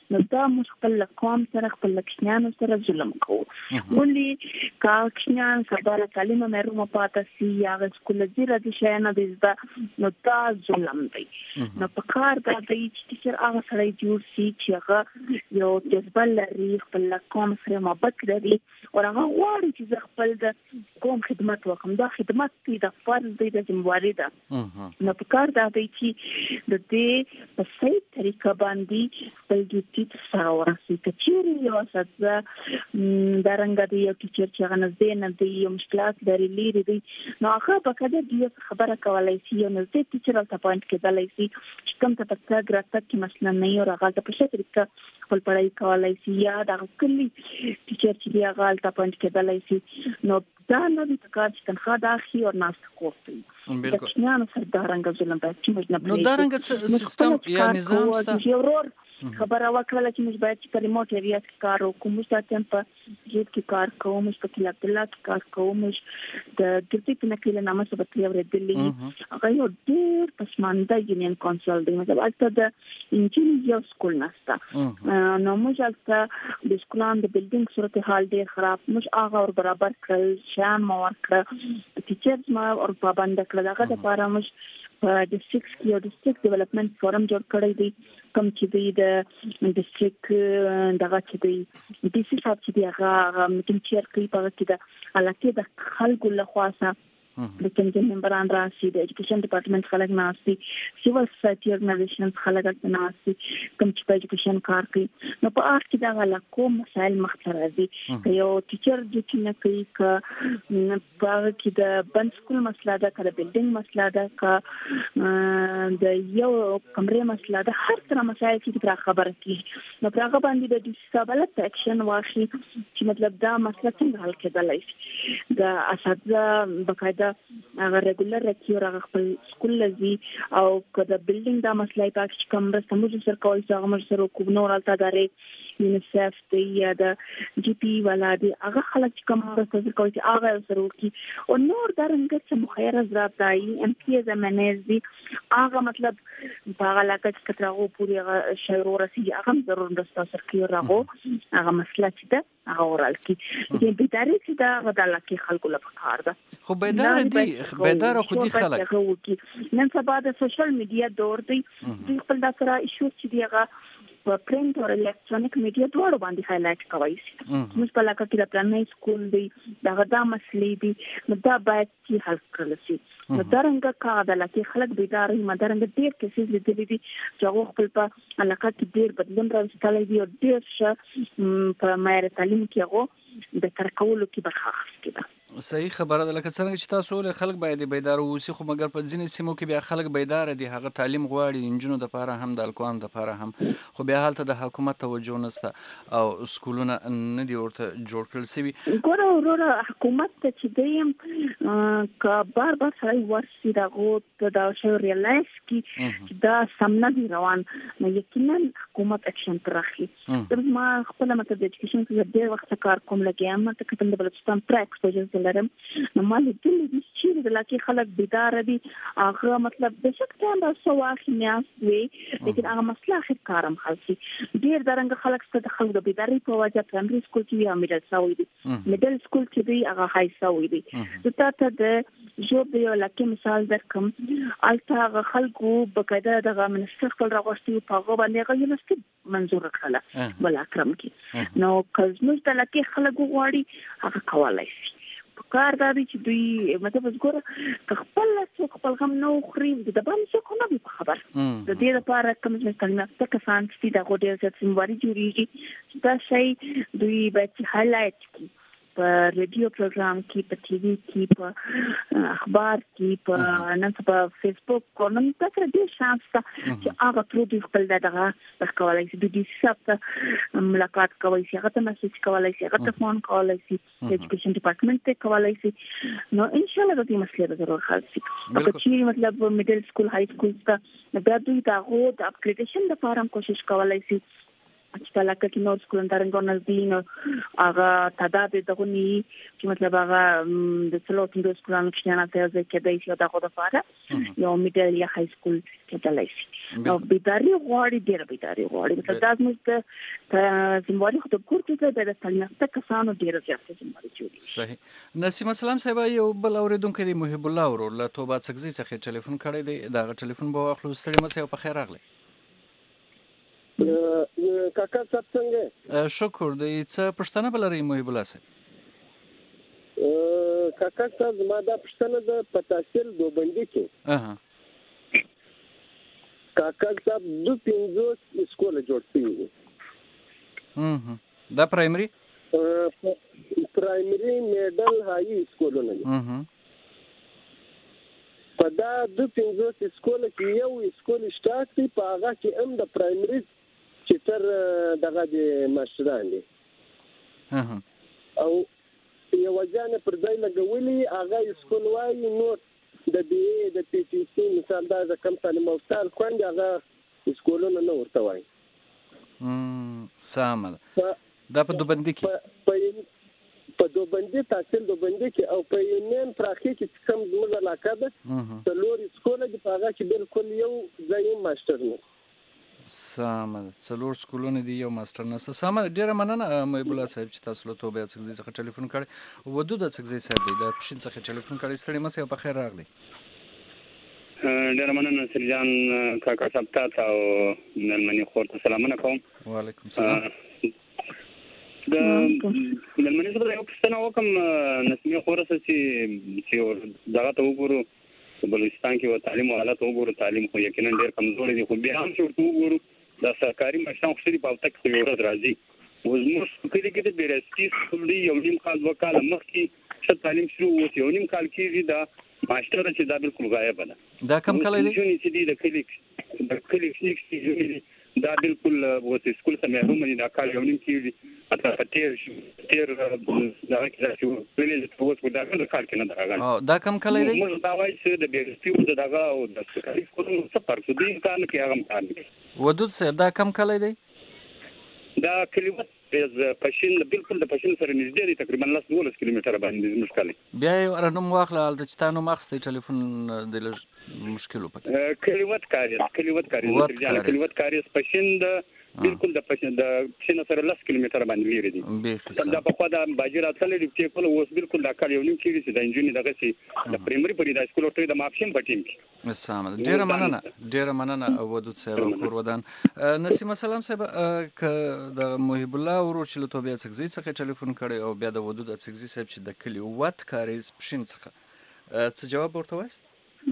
نو دا موږ خپل قوم سره خپل کشنیانو سره ظلم کوو. ولې کا کشنیان خبره تعلیم محروم پاتې سي یا سکول زیره دي شنه دي نو دا ظلم دی. نو په کار دا دی چې ټیچر هغه سره جوړ سي چې هغه یو جذبه لري خپل قوم سره محبت لري او هغه غواړي چې خپل د قوم خدمت وکړي. دا خدمت دی د فرض دی د ذمہواری ده. نو په کار دا دی چې د دې په صحیح طریقه باندې خپل ډیوټي سره ورسي. کچېرې یو اساسه د رنګ دی یو ټیچر چې هغه نږدې نه دی یو مشکلات لري لري دی نو هغه په کده دی خبره کولای شي یو نږدې ټیچر او پوینټ کېدلای شي چې کوم ته پکې ګرافیک کې مثلا نه یو راغله په شته طریقه خپل پړای کولای شي یا د کلی ټیچر چې دی هغه ته پوینټ کېدلای شي. نو دا نه د کار چې تنخواه د اخی او ناست کوي. بالکل نه سره دا رنګ ظلم به چې موږ نه نو دا رنګ سیستم یا نظام ست خبره وکړه چې موږ باید چې په ریموټ ایریا کې کار وکړو. موږ ساتم په جیب کې کار کوو، موږ په کلی عبدالله کې کار کوو، موږ د ډیپټي په نکله نامه څه بتلی ورېدلې هغه یو ډېر پسمانده یونین کونسل دی. مطلب البته د انجینیر یو سکول نسته نو موږ البته د سکولان د بلډینګ صورتحال ډېر خراب. موږ هغه ور برابر کړل شان مو ورکړه ټیچرز ما ور پابند کړل. هغه د لپاره موږ په ډیسټریکټ کې یو ډیسټریکټ ډیولپمنٹ فورم جوړ کړی دی کوم چې دی د ډیسټریکټ دغه چې دی ډي سي صاحب چې دی هغه میټینګ چیر کوي په کې د علاقې د خلکو له خوا د کمیټې ممبران راشي، د ایجوکیشن ډپارټمنټ خلک ناشتي، سیول سوسایټي ارګنایزیشنز خلک ناشتي کوم چې په ایجوکیشن کار کوي. نو په اړه کې دا علاقو مسایل مخته راځي. یو ټیچر د کینه کوي ک په کې د بند سکول مسله ده، کله بلډینګ مسله ده، ک د یو کمرې مسله ده، هر څه مسایل چې پر خبره کیږي. نو پر هغه باندې د ډیسابلټ اکشن واخلي چې مطلب دا مسله څنګه حل کېدلای شي. د اساتذه بقاعده هغه ریګولر رکیو هغه خپل سکول لذي او کله بلډینګ دا مسله پاک چې کوم رسته موږ سره کوي چې هغه موږ سره کوم نور الته داري یونیسف دی یا د جی پی ولا دی هغه خلک چې کوم رسته سره کوي چې هغه سره کوي او نور درنګ چې مخیر حضرات دای ام پی زمانه دی هغه مطلب په هغه لکه چې کترغو پوری هغه شعر ورسي هغه ضرور رسته سره کوي راغو هغه مسله چې ده هغه ورال کی چې به داري چې دا غداله کې خلکو لپاره کار ده. خو به دا دی بیدار خو دي خلک نن سبا د سوشل میډیا دور دی د خپل د سره ایشو چې دیغه په پرنٹ او الکترونیک میډیا دواړو باندې هایلایټ کوي. موږ په لکه کې د پلانې سکول دی دا غدا مسلې دي نو دا باید چې حل کړل شي. نو درنګ کا د لکه خلک بیدار وي مدرنګ ډیر کیسز لیدلې دي چې هغه خپل په علاقه کې ډیر بدلون راوستلې دي او ډیر ش په معیار تعلیم کې هغه د تر کولو کې برخه اخیستې ده. صحیح خبره ده. لکه څنګه چې تاسو له خلک باید بیدار اوسئ خو مګر په ځینې سیمو کې بیا خلک بیدار دي هغه تعلیم غواړي انجونو د لپاره هم د الکوان د لپاره هم خو بیا حالت د حکومت توجه نشته او سکولونه نه دی ورته جوړ کړل سوي. ګوره وروره حکومت ته چې دیم کا بار بار سره ورسي دا غوت دا شو ریلایز کی دا سمنا دی روان نو یقینا حکومت اکشن ترخي. د ما خپل مته د ایجوکیشن کې ډېر وخت کار کوم لګیا ما ته کوم د بلوچستان پراک پروجیکټ لرم نو مال دې دې چې د لکه خلک بیدار دي هغه مطلب د شک ټایم به سواخ نیاس وي لیکن هغه مسله اخر کارم خالصي ډیر درنګ خلک ست د خلک د بیداری په وجه پرایمري سکول کې یا میډل ساوي دي میډل سکول کې دی هغه هاي ساوي دي د تاسو د جوب یو لکه مثال درکم الته خلکو بقاعده دغه منستر خپل راغشتي په هغه باندې هغه یونیورسيټي منزور کړله بل اکرم کې نو کزموږ د لکه خلک غواړي هغه کولای شي کار دا دی چې دوی مطلب وګوره خپل څوک خپل غم نو خوري د باندې څوک نه به خبر د دې لپاره کوم څه کلمه څه کسان چې دا غوډه چې سیمواري جوړیږي دا شی دوی به هایلایټ کی په ریډیو پروګرام کې په ټي وي کې په اخبار کې په نن په فیسبوک کوم تاسو دې شانس چې هغه پرو دې خپل دغه ورکولای شي د دې سپت ملاقات کوي شي هغه ته میسج کولای شي هغه ته فون کولای شي ایجوکیشن ډپارټمنټ ته کولای شي نو ان شاء الله د دې مسلې ضرور حل شي. اګه چې مطلب میډل سکول های سکول ته دا دوی دا غو د اپګریډیشن لپاره کوشش کولای شي چې په علاقه کې نور سکولونه دارنګ نزدین هغه تعداد دغه ني چې مطلب هغه د څلور پنځه سکولونو کې نه ته ځکه د ایشو دغه د فاره یو میډل یا های سکول کې تلایسي او بيداری غواړي ډیر بيداری غواړي مثلا دا موږ ته زموږ خو د کورته د تلنسته کسانو ډیر زیات زموږ جوړي صحیح نسیم سلام صاحب یو بل اوریدونکو دی محب الله ورور له توبه څخه څخه ټلیفون کړی دی دا ټلیفون به واخلو ستړي مسه په خیر راغلی کاکا صاحب څنګه شکر دی څه پښتنه بلري محب الله صاحب کاکا صاحب ما دا پښتنه د پتاسل دوبندي کې اها کاکا صاحب دو پنځه سکول جوړ شوی دي هم دا پرایمري پرایمري میډل هاي سکولونه دي هم په دا دو پنځه سکول کې یو سکول شته چې په هغه کې هم د پرایمري چې تر دغه د ماشران دي او یو ځان پر ځای لګولي هغه سکول وایي نو د بي د پی ټي سي مثال دا د کم تعلیم او ستال کوند هغه سکولونه نه ورته وایي امم سامه دا په دوبندي کې په دوبندي تحصیل دوبندي کې او په یونین پراخي کې کوم زموږ علاقه ده د لوري سکول د هغه کې بالکل یو ځای ماستر نه سامه څلور سکولونه دی یو ماستر نسته سامه ډیره مننه محب الله صاحب چې تاسو له توبه څخه څخه ټلیفون کړی ودود څخه صاحب دی د پښین څخه ټلیفون کړی ستړي مسه په خیر راغلی ډیره مننه سرجان کاکا صاحب تاسو او نلمنی خور ته سلامونه کوم وعلیکم السلام د نلمنی سره یو پښتنه وکم نسمه خور سره چې چې دغه ته وګورو بلوچستان کې و تعلیم حالت وګورو تعلیم خو یقینا ډیر کمزوري دي خو بیا هم چې وګورو د سرکاري مشران خو دې په تک خو یو ورځ راځي وزموږ کلی کې د بیرستی سکول یو نیم کال وکاله مخکې چې تعلیم شروع و یو نیم کال کې دا ماستر چې دا بالکل غایب ده دا کم کله دی چې دې د کلی د کلی چې دا بالکل وته سکول سمه هم نه دا کال یو نیم کې اته تیر تیر دا کې چې ویلې چې اوس دا کال کې نه دا او دا کم کله دی موږ دا وایي چې د بیرستی د دغه او د سرکاري سکول څخه فرق دی کار کې هغه کار ودود صاحب دا کم کله دی دا کلیوات از پښین بالکل د پښین سره نږدې دی تقریبا لاس دولس کیلومتره باندې مشکل بیا یو رنوم واخله د چتانو مخسته ټلیفون د مشکل وکړي کلیوات کاری کلیوات کاری د کلیوات کاری پښین د بالکل د پښین د پښین سره لاس کیلومتره باندې لري دي دا په خوا د باجر اصل دی چې کول اوس بالکل د کال یو نیم کیږي چې د انجینری دغه سي د پرایمري پرې د سکول ټوی د ماپشن پټیم کې سلام ډیر مننه ډیر مننه ودود صاحب کور ودان نسیم سلام صاحب ک د محب الله ورو چې له توبه څخه څخه ټلیفون کړي او بیا د ودود څخه صاحب چې د کلی وات کاریز پښین څخه څه جواب ورته وایست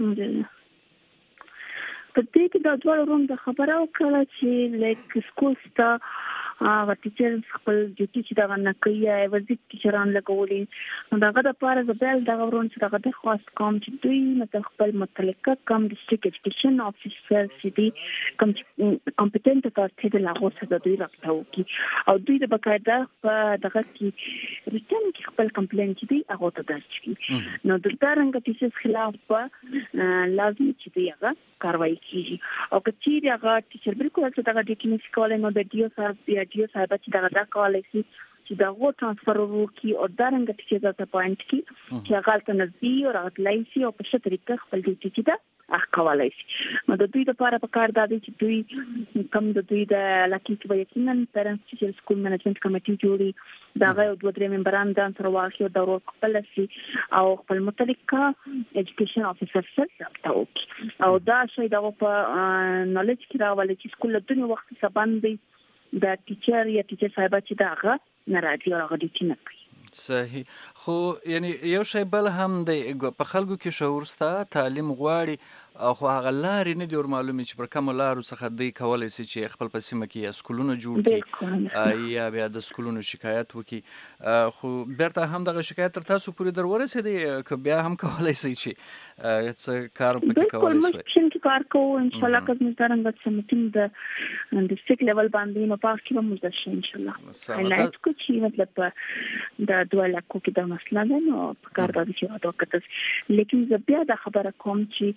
په دې کې د ډول روم د خبره وکړه چې لیک سکول ستا هغه ټیچر خپل ډیوټي چې دا نه کوي یا وظیفه ټیچران لګولي نو داغه د پاره د بیل دغه ورون چې دغه د خاص کوم چې دوی مت خپل متعلقه کم ډیسټریکټ ایجوکیشن افیسر چې دی کوم کمپټنټ اتارټي د لاغو سره دوی راځو کی او دوی د بقاعده په دغه کې ریټن کې خپل کمپلین چې دی هغه ته درج کی نو د ترنګ ټیچر خلاف په لازم چې دی هغه کاروایی کیږي او کچې هغه ټیچر بالکل څه دغه د کینیس کولای نو د ډیو صاحب دی ډیو صاحب چې دغه دا کولای شي چې دا غو ترانسفر وکړي او دارنګ ټیچر د پوینټ کی چې هغه ته نزدي او راتلای شي او په څه طریقه خپل ډیوټي چې دا اخکولای شي نو د دوی لپاره په کار دا دی چې دوی کم د دوی د لکه کې یقینا پیرنټس ټیچر سکول منیجمنت کمیټي جوړي دا غو دوه درې ممبران د انتر واخیو د ورو خپل شي او خپل متعلقه ایجوکیشن افیسر سره تاو او دا شی دا په نالج کې راولي چې سکول له دنیا وخت څخه باندې د ټیچر یا ټیچر صاحب چې دا هغه ناراضي او هغه دي نه کوي صحیح خو یعنی یو شی بل هم دی په خلکو کې شعور ستا تعلیم غواړي خو هغه لارې نه دی ور معلومه چې پر کوم لارو څخه دی کولای شي چې خپل په سیمه کې سکولونه جوړ کړي یا بیا د سکولونو شکایت وکړي خو بیرته هم دغه شکایت تر تاسو پورې در ورسېدی که بیا هم کولای شي چې څه کار پکې کولای شي بالکل مشکل کار کوو ان شاء الله که موږ څنګه چې میټینګ د ډیسټریکټ لیول باندې نو پاک کې به موږ شي ان شاء الله حالات کو چې مطلب د دوه لکو کې د مسله نه نو په کار د چې وکړه لیکن زه بیا د خبره کوم چې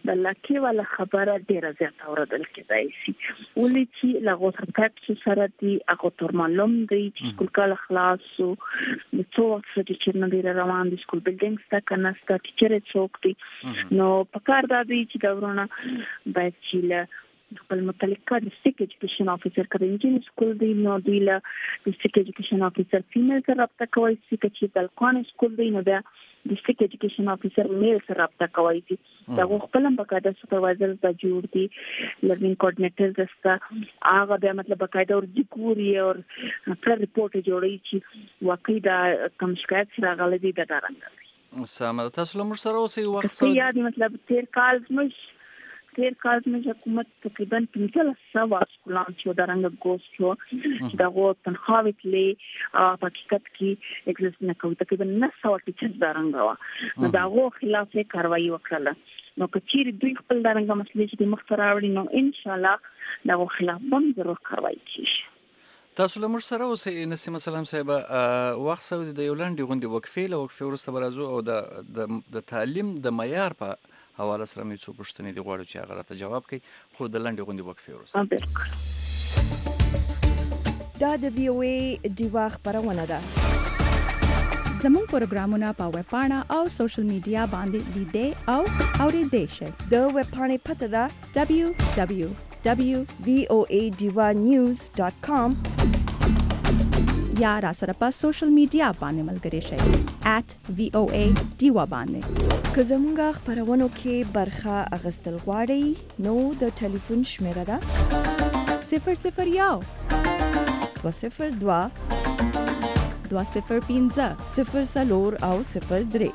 د لکه ولا خبره ډیره زیاته اوریدل کېدای شي ولې چې لغو سره سره دی هغه تر معلوم دی چې سکول کله خلاص او د څو وخت چې نه دی روان دي سکول بلډینګ ستا کنه ستا ټیچر څوک دی نو په کار دا دی چې دا ورونه باید چې له خپل متعلقه ډسټریکټ ایجوکیشن افیسر کړي انجینیر سکول دی نو دی له ډسټریکټ ایجوکیشن افیسر فیمیل سره رابطه کوي چې چې بلکون سکول دی نو دا ډسټریکټ ایجوکیشن افیسر میل سره رابطه کوي چې دا خپل هم بقاعده سپروایزر د جوړ دي لرنینګ کوارډینیټر دستا هغه به مطلب بقاعده ور ذکوري او پر ریپورت جوړي چې واقعي دا کوم شکایت سره غلطي ده درنګ سم تاسو له موږ سره اوسې وخت سره یاد مطلب تیر کال مش تیر کال مې حکومت تقریبا پنځه سوه سکولان چې د رنګ ګوس شو چې دا غو تنخواهي په حقیقت کې ایگزیست نه کوي تقریبا نه سوه ټیچرز د رنګ وا نو دا غو خلاف کاروایی وکړه نو کچیر دوی خپل د رنګ مسلې چې مخ ته راوړي نو ان شاء الله دا غو خلاف هم ضرور کاروایی کیږي تاسو له موږ سره اوسئ نسیم سلام صاحب وخت سعودي د یولندې غونډې وقفې له وقفې وروسته برازو او د د تعلیم د معیار په حواله سره مې څو پوښتنې دي غواړو چې هغه راته جواب کړي خو د لنډې غونډې وقفې وروسته دا د وی او ای ډیوا خبرونه ده زموږ پروګرامونه په ویب پاڼه او سوشل میډیا باندې لیدئ او اورېدئ شئ د ویب پاڼې پته ده دبليو دبليو دبليو وی او ای ډیوا نیوز ډاټ کام یا را سره په سوشل میډیا باندې ملګری شئ at وی او ای ډیوا باندې که زموږ خبرونو کې برخه اغستل غواړئ نو د ټلیفون شمیره ده صفر صفر یو دوه صفر دوه دوه صفر پنځه صفر څلور او صفر درې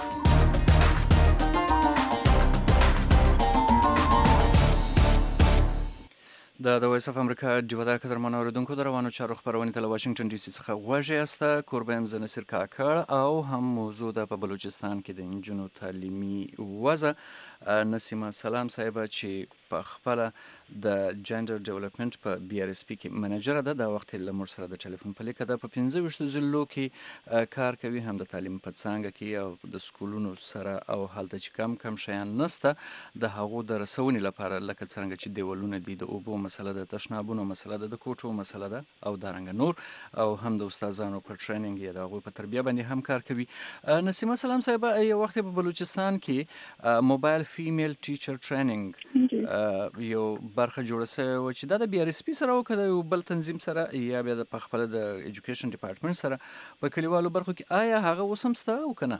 د د وایس اف امریکا ډیوا د قدرمنو اوریدونکو د روانو چارو خبرونه ته واشنگټن ډي سي څخه غوږی یاسته کوربه ام زنصیر کاکړ او هم موضوع د په بلوچستان کې د انجونو تعلیمي وضع نسیمه سلام صاحب چې په خپل د جندر ډیولپمنٹ په بي ار اس پی کې منیجر ده د وخت له مر سره د ټلیفون په لیکه ده په پنځه وشت ضلعو کې کار کوي هم د تعلیم په څنګه کې او د سکولونو سره او هلته چې کم کم شیان نسته د هغو د رسونې لپاره لکه څنګه چې دیولونه دي د اوبو مسله د تشنابونو مسله د کوټو مسله ده او دارنګ نور او هم د استادانو په ټریننګ یا د هغوی په تربیه باندې هم کار کوي نسیمه سلام صاحب یو وخت په بلوچستان کې موبایل فیمیل ټیچر ټریننګ یو برخه جوړه شوې و چې دا د بي ار اس پی سره او کده یو بل تنظیم سره یا بیا د خپل د ایجوکیشن ډپارټمنټ سره په کلیوالو برخو کې آیا هغه اوس هم شته او کنه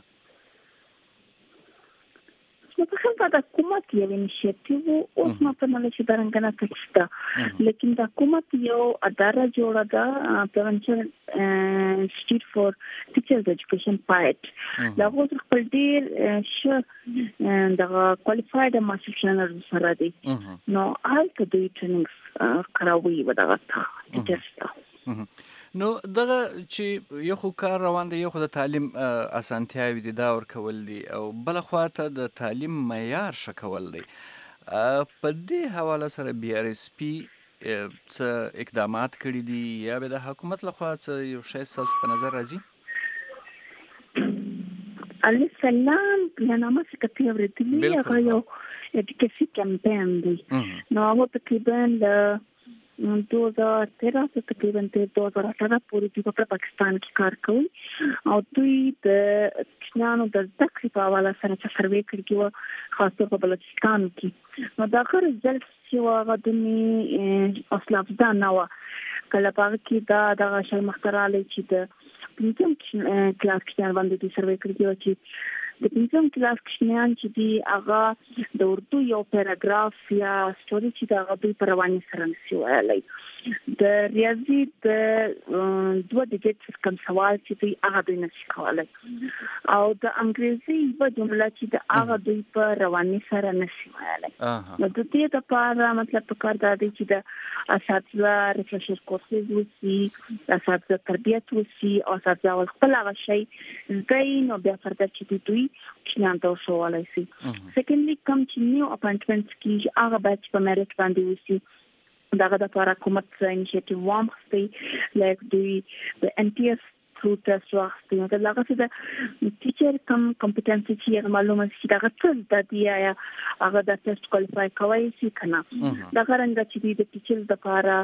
نو په خپل د حکومت یو انیشیټیو اوس ما په مله چې درنګنه تکسته لیکن د حکومت یو اداره جوړه ده پرونچر انسټیټیوټ فور ټیچرز ایجوکیشن پایټ دا اوس خپل ډیر ش د کوالیفاید ماستر ټرینر سره دی نو هلته دوی ټریننګ کراوي ودغه ټیچرز نو دغه چې یو خو کار روان دی یو خو د تعلیم اسانتیاوي دي دا ورکول دي او بل خواته د تعلیم معیار شکول دی په دې حواله سره بي ار اس پی څه اقدامات کړي دي یا به د حکومت لخوا څه یو شی تاسو په نظر راځي علی سلام پلانامه څه کوي ورته هغه یو اډوکیشن کمپاین دی نو هغه تقریبا دو ہزار تیرہ سے تقریباً دو ہزار اٹھارہ پوری دی په پاکستان کې کار کوي او دوی د کښنانو د زده کړې په حواله سره چې سروې کړي و خاص طور په بلوچستان کې نو دا کار رزلټ چې هغه د اصل افزا نه و کله په کې دا د شل مختراله چې د پنځم کلاس کې باندې د سروې کړي و چې د پنځم کلاس کښنیان چې دی هغه د اردو یو پیراګراف یا سټوري چې دا غوډي پر رواني سره نشي وایي د ریاضي د دوه ډیجیټ کم سوال چې دی هغه دوی نشي کولای او د انګریزي په جمله چې د هغه دوی پر رواني سره نشي وایي نو د دې لپاره مطلب په کار دی چې د اساتذه ریفرشر کورسز وسی اساتذه تربیت وسی او اساتذه خپل هغه شی زګای نو بیا فردا چې دوی کښنان ته وشولای شي سیکنډلی کم چې نیو اپاینټمنټس کې هغه باید په میریټ باندې وسی دغه د لپاره حکومت انیشیټیو وام خسته لکه دوی د ان ټي اس تھرو ټیسټ واخستې نو دا هغه د ټیچر کم کمپټنسي چې معلومه شي دا څه د دی یا هغه د ټیسټ کوالیفای کوي شي کنه دا څنګه چې د ټیچر د لپاره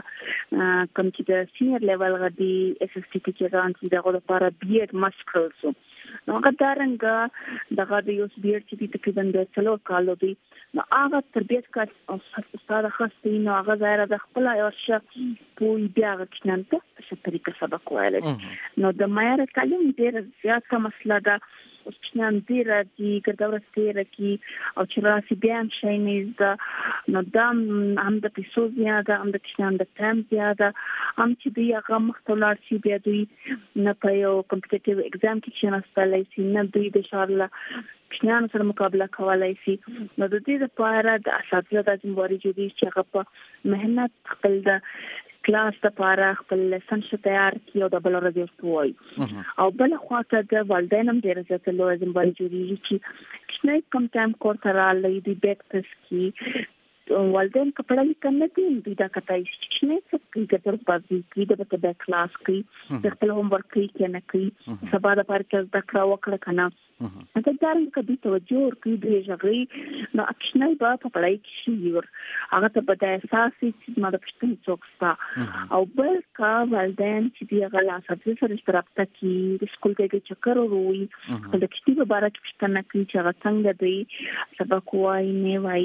کم چې د سینیئر لیول غدي اس اس ټي ټیچران چې دغه لپاره بي ایډ مسکرل نو هغه دا څنګه دغه د یو بي ایډ چې تقریبا د څلور کالو دی نو هغه تربیت کار او استاد خاصه نو هغه ظاهر د خپل یو څه پوی بیا غچنانته په طریقه سبق وایل نو د معیار تعلیم ډیر زیاته مسله ده اوس چې ډیر دي ګردورسته رکی او چې راسي بیان شي نه ده نو دا هم د پیسو زیاده هم د کښنان د ټایم زیاده هم چې دی هغه مختلف شي بیا دوی نه په یو کمپټیټیو ایگزام کې چې نستلای شي نه دوی د شارله کښنان سره مقابله کولای شي نو د دې لپاره د اساتذه د ځمواري جوړی چې هغه په مهنت خپل د کلاس د پاره خپل لیسن شو تیار کیو د بل ورځې وای او بل خواته د والدینم ډیر زیات لوازم باندې جوړیږي چې کښنه کم ټایم کور تر لې دی بیک تس کی والدین کپڑا لیکن نه دي دا کتای چې نه څه کې ګټر پاتې کی د په بیک کلاس کې د خپل هوم ورک کې نه کوي سبا د پاره کې د کړه وکړه کنه دا دارن کدي توجه ورکړي د ژغري نو اکشنه به په پړای کې شي ور هغه ته په اساسي چې ما د پښتون څوکستا او بل کا والدین چې دی غلا سره سره اشتراک کوي د سکول کې چکر وروي د کتابه باره کې پښتنه کوي چې هغه څنګه دی سبق وای نه وای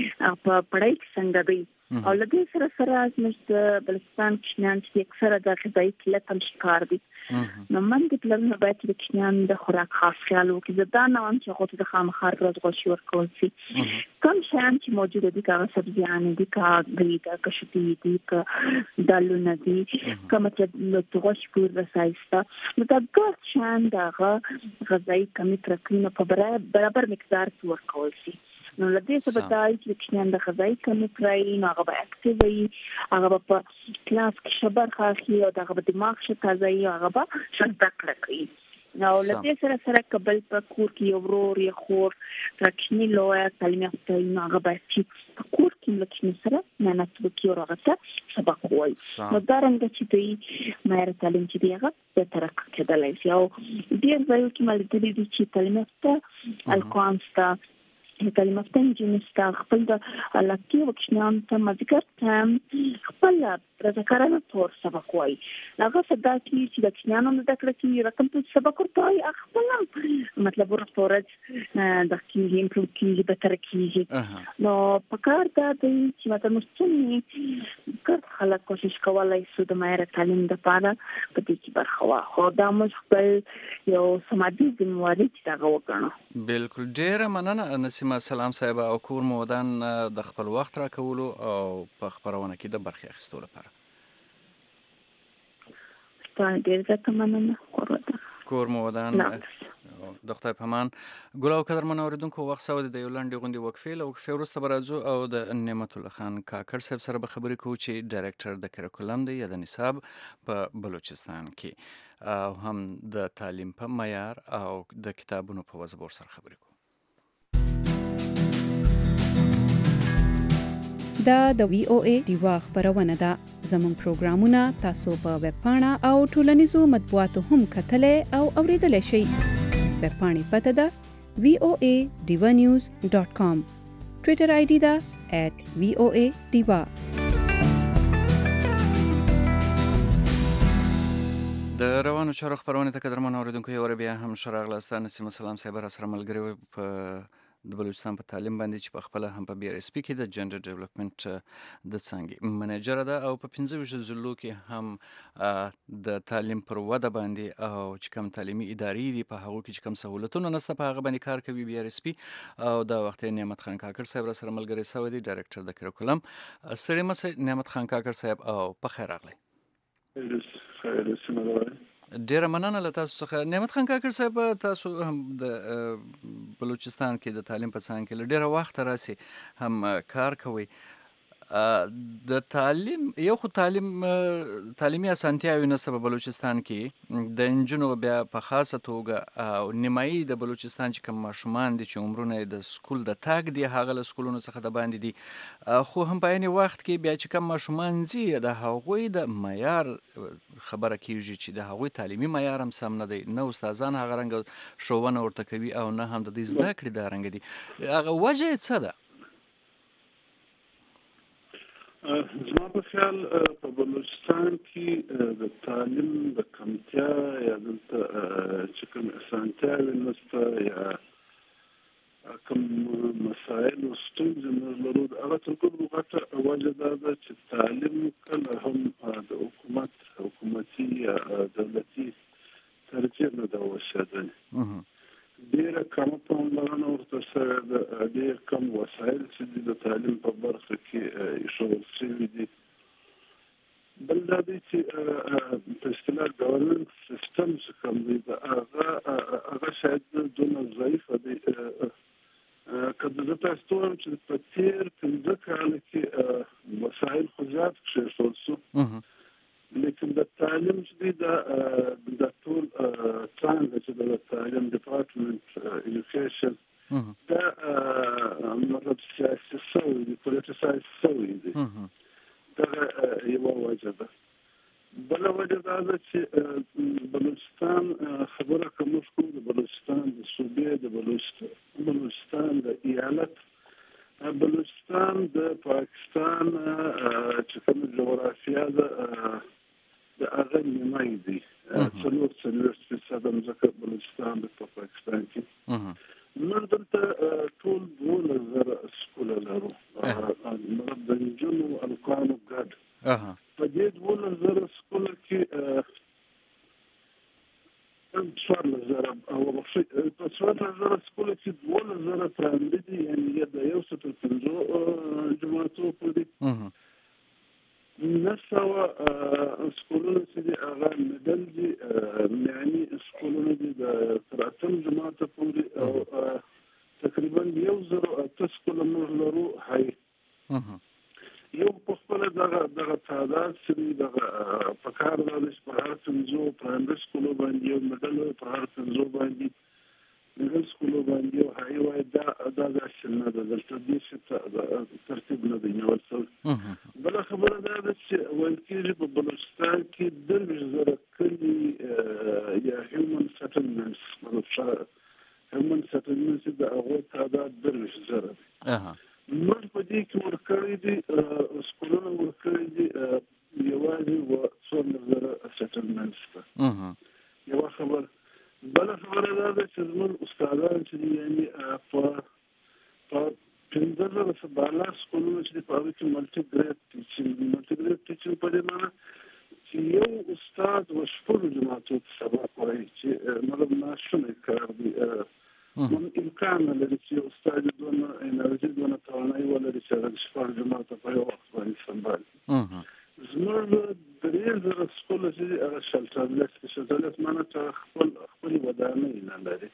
په پړای کې څنګه دی او لدې سره سره زموږ بلوچستان کښنان چې اکثره د غذایی قلت هم شکار دي نو من د پلان باید د کښنان د خوراک خاص خیال وکړي دا نه هم چې خو د خامخار روز غوښي ورکول شي کوم شیان چې موجود دي کاغه سبزیان دي کاغې دا کشتي دي ک دالونه دي کوم چې د غوښ پور رسایسته نو دا ګټ شان دغه غذایی کمی ترکینه په برابر مقدار ورکول شي نو لدې څه بتای چې کښنان د غذایی کمی پرای نو هغه به اکټیو وي هغه په کلاس کې شبر خاصي او دغه په دماغ شته تازه هغه به شنت کړی نو لدې سره سره قبل په کور کې یو ورور یا خور راکښنی لویا تعلیم یافته نو هغه به چې په کور کې لکښنی سره نه نه توکي ورغته سبق وای نو دا رنګ چې دی مېر تعلیم چې دی هغه به ترک کېدلای شي او ډیر ځایو کې ملګری دي چې تعلیم یافته الکوانستا تعلیم یافته انجینستا خپل د لکه وکښنان ته مذکر تام خپل رضاکارانه تور سبق وای هغه صدا کی چې د کښنانو د ذکر کی رقم ته سبق ورته خپل مطلب ورته د کی امپروو کی به تر کیږي نو پکار دا دی چې ماته مستنی کړ خلک کوشش کولای سو د مېر تعلیم د پاره په دې کې برخه واخلو دا موږ خپل یو سماجی ذمہواری چې دا وکړو بالکل ډیره مننه نسیمه سلام صاحب او کور مودان د خپل وخت را کولو او په خبرونه کې د برخه اخیستلو لپاره ډیر زیاته مننه ورته کور مودان د خدای په امان ګل او قدرمن اوریدونکو وخت سو د یو لاندې غونډې وقفې له وقفې وروسته به راځو او د نعمت الله خان کاکړ صاحب سره به خبرې کوو چې ډایرکټر د کریکولم دی یا د نصاب په بلوچستان کې او هم د تعلیم په معیار او د کتابونو په وضع سره خبرې کوو دا د وی او ای دیوا خبرونه ده زموږ پروګرامونه تاسو په ویب پاڼه او ټولنیزو مطبوعاتو هم کتلې او اوریدلای شئ ویب پاڼې پته ده وی او ای ډیوا نیوز ډاٹ کام ټوئیټر آی ډي ده ایٹ وی او ای ډیوا د روانو چارو خبرونه ته قدرمن اوریدونکو یو بیا هم شراغلستان نسیم سلام صاحب را سره ملګری په د بلوچستان په تعلیم باندې چې په خپل هم په بي ار اس پی کې د جنډر ډیولپمنٹ د څنګه منیجر ده او په پنځه ویشت ضلعو کې هم د تعلیم پر وده باندې او چې کوم تعلیمي ادارې دي په هغه کې چې کوم سہولتونه نشته په هغه باندې کار کوي بي ار اس پی او د وخت نعمت خان کاکړ صاحب را سره ملګری سوی دی ډایرکټر د کریکولم سره مسه نعمت خان کاکړ صاحب او په خیر راغلی ډیره مننه له تاسو څخه نعمت خان کاکړ صاحب تاسو هم د بلوچستان کې د تعلیم په څانګه کې ډیره وخت راسي هم کار کوي د تعلیم یو خو تعلیم تعلیمي اسانتیاوې نشته په بلوچستان کې د نجونو بیا په خاصه توګه او نیمایي د بلوچستان چې کوم ماشومان دي چې عمرونه یې د سکول د تاګ دي هغه له سکولونو څخه د باندې دي خو هم په عین وخت کې بیا چې کوم ماشومان ځي د هغوی د معیار خبره کیږي چې د هغوی تعلیمي معیار هم سم نه دی، نه استادان هغه رنګه ښوونه ورته کوي او نه هم د دې زده کړې دا رنګه دي. هغه وجه یې څه ده؟ زما په خیال په بلوچستان کې د تعلیم د کمتیا یا دلته چې کوم اسانتیاوې نشته یا کوم مسایل او ستونزې موږ لرو، هغه تر ټولو غټه وجه دا ده چې تعلیم کله هم د حکومت حکومتي یا دولتي ترجیح نه ده ورسېدلې. ډېره کمه پاملرنه ورته شوې ده، ډېر کم وسایل چې دي د تعلیم په برخه کې ایښودل شوي دي. بل دا دی چې په اصطلاح ګورنمنټ سیستم چې کوم دی هغه هغه شاید دونه ضعیفه دی. که زه تاسو ته وایم چې په تېر پنځه کاله کې وسایل خو زیات کېښودل شو، لیکن د تعلیم چې دی د ټول څانګه چې د تعلیم ډپارټمنټ ایجوکیشن دا مطلب سیاسي شوی دی، پولیټیسایز شوی دی. دغه یوه وجه ده. بله وجه دا ده چې بلوچستان خبره که موږ کوو د بلوچستان د صوبې د بلوچستان د ایالت بلوچستان د پاکستان چې کومه جغرافیه ده د هغه نیمایي دی، څلور څلوېښت فیصده مځکه بلوچستان د په پاکستان کې. موږ دلته ټول دولس زره سکوله لرو، مطلب د نجونو هلکانو ګډ. په دې دولس زره سکوله کې څوارلس زره په څوارلس زره سکوله کې دولس زره پرایمري دي، یعنې د یو سوه تر پنځو جماعتو پورې. نه سوه سکولونه چې دي هغه مډل دي، یعنې سکولونه دي د تر اتم جماعته پورې، او تقریبا یو زرو اته سکوله موږ لرو هاي. یو په خپله دغه دغه تعداد چې دی دغه په کار دا دی چې په هر پنځو پرایمري سکولو باندې یو مډل، په هر پنځو باندې مډل سکولو باندې یو هاي وای. دا دا داسې نه ده، دلته دې ترتیب نه دی نیول شوی. بله خبره دا ده چې ویل کېږي په بلوچستان کې درویشت زره کلي یا هیومن سیټلمنټس، مطلب هیومن سیټلمنټس د هغو تعداد درویشت زره دی. موږ په دې کې ورکړی دي سکولونه ورکړی دي یوازې و څوارلس زره سیټلمنټس ته. یوه خبره. بله خبره دا ده چې زموږ استادان چې دي یعنې په پنځه زره څخه بالا سکولونه چې دي په هغوی کې ملټي ګریډ ټیچینګ ملټي ګریډ ټیچینګ په دې معنی چې یو استاد و شپږو جماعتو ته سبق وایي، چې مطلب ناشونی کار دی. امکان نه لري چې یو استاد دونه انرژي دونه توانایي ولري چې هغه شپږ جماعته په یو وخت باندې سمبالي. زموږ درې زره سکوله چې دي هغه شلټرلیس دي. شلټرلیس معنی چې خپل خپلې ودانۍ نه لري.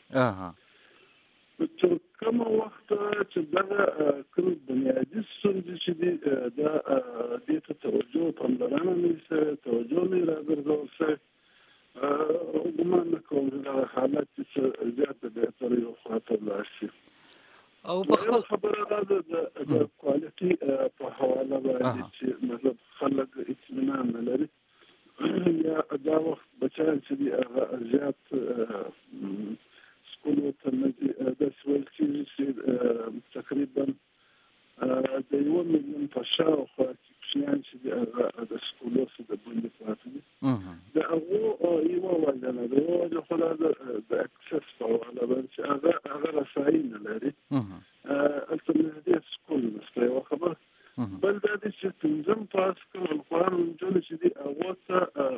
تر کومه وخته چې دغه کوم بنیادي ستونزې چې دي دا دې ته توجه پاملرنه نه شي، توجه نه راګرځول شي، ګمان نه کوم چې دغه حالت چې زیاته بهتره یو خواته ولاړ شي. او په خپل خبره دا ده د کوالټي په حواله باندې چې مطلب خلک اطمینان نه لري، یا دا وخت بچیان چې دي هغه زیات سکولو ته نه ځي. داسې ویل کېږي چې تقریبا د یوه میلیون په شاوخوا کې کوچنیان چې دي هغه د سکولو څخه د بندې پراته دي. د هغو یوه وجه نه ده، یوه وجه خو دا د اکسس په حواله باندې چې هغه هغه رسایي نه لري، هلته نږدې سکول نشته. یوه خبره. بل دا دی چې پنځم پاس کوم هلکان نجونې چې دي هغو ته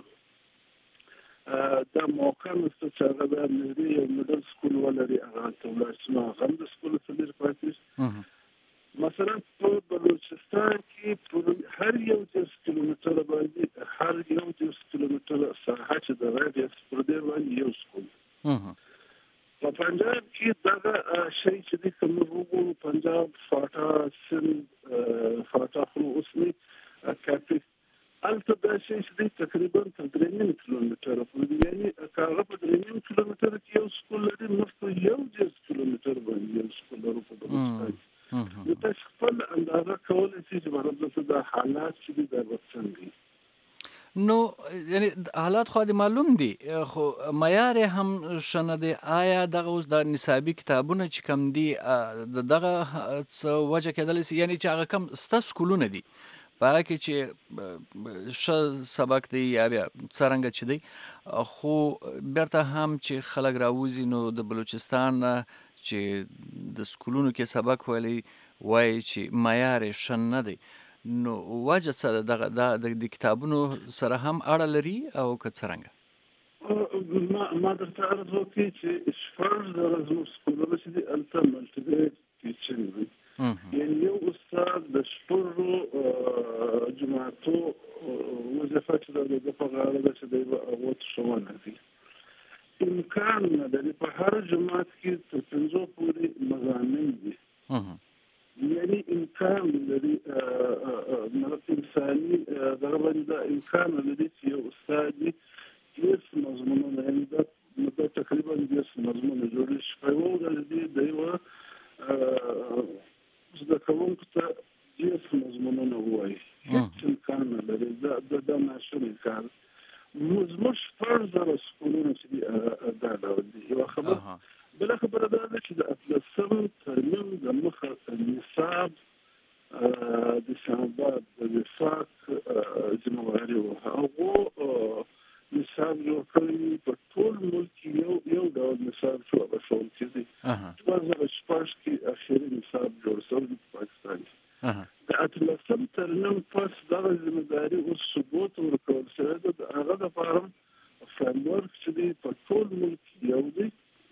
دا موقع نشته چې هغه د نږدې یو مډل سکول ولري، هغه ته ولاړ شي. نو هغه هم د سکولو څخه لرې پاتې شي. مثلا په بلوچستان کې په هر یو دېرش کیلومتره باندې هر یو دېرش کیلومتره ساحه چې د رادیوس پر دې باندې یو سکول. په پنجاب کې دغه شی چې د کوم وګورو پنجاب فاټا سند فاټا خو اوسنی کاپي البته دا شی چې تقریبا تر درې نیم کیلومتره پورې یعنی کاغه په درې نیم کیلومتره کې یو سکول لري مخته یو ډیر کیلومتر باندې یو سکول لري په بلوچستان نو تاسو خپل اندازه کولای شئ چې ورته د حالات چې د ورڅنګي نو یعنی حالات خو د معلوم دي خو معیار هم شنه دي آیا دغه اوس د نصابي کتابونه چې کم دي دغه څه وجه کېدلی شي یعنی چې هغه کم سته سکولونه دي په هغه کې چې ښه سبق دی یا بیا څرنګه چې دی خو بیرته هم چې خلک راوځي نو د بلوچستان چې د سکولونو کې سبق ویلی وایي چې معیار یې ښه نه دی نو وجه څه دغه د کتابونو سره هم اړه لري او که څرنګه ما ما درته عرض وکړي چې شپږ زره زموږ سکولونه چې دي هلته ملټیګریډ ټیچنګ وي یعنې یو استاد د شپږو جماعتو وظیفه چې ده د ده په غاړه ده چې دی به هغو ته ښوونه کوي امکان نه لري په هر جماعت کې تر پنځو پورې مضامین دي یعنی امکان لري مطلب انساني دغه باندې دا امکان لري چې یو استاد دېرش مضمونونه یعنې دا دا تقریبا دېرش مضمونه جوړ شي په یوه ورځ دې د یوه زده کوونکو ته دېرش مضمونونه ووایي هېڅ امکان نه لري دا دا ناشونی کار زموږ شپږ زره سکولونه چې دي دا ډول دي یوه خبره بله خبره دا ده چې د اتلسم ترمیم د مخه نصاب د اسلاماباد د وفاق ذمهواري وه هغو نصاب جوړ کړی په ټول ملک یو یو ډول نصاب شو هغه ښوول کېدی دوه زره شپږ کې اخري نصاب جوړ شوی په پاکستان کې د اتلسم ترمیم پس دغه ذمهداري اوس ثبوت ورکول شوی ده د هغه دپاره فریم ورک چې دی په ټول ملک یو دی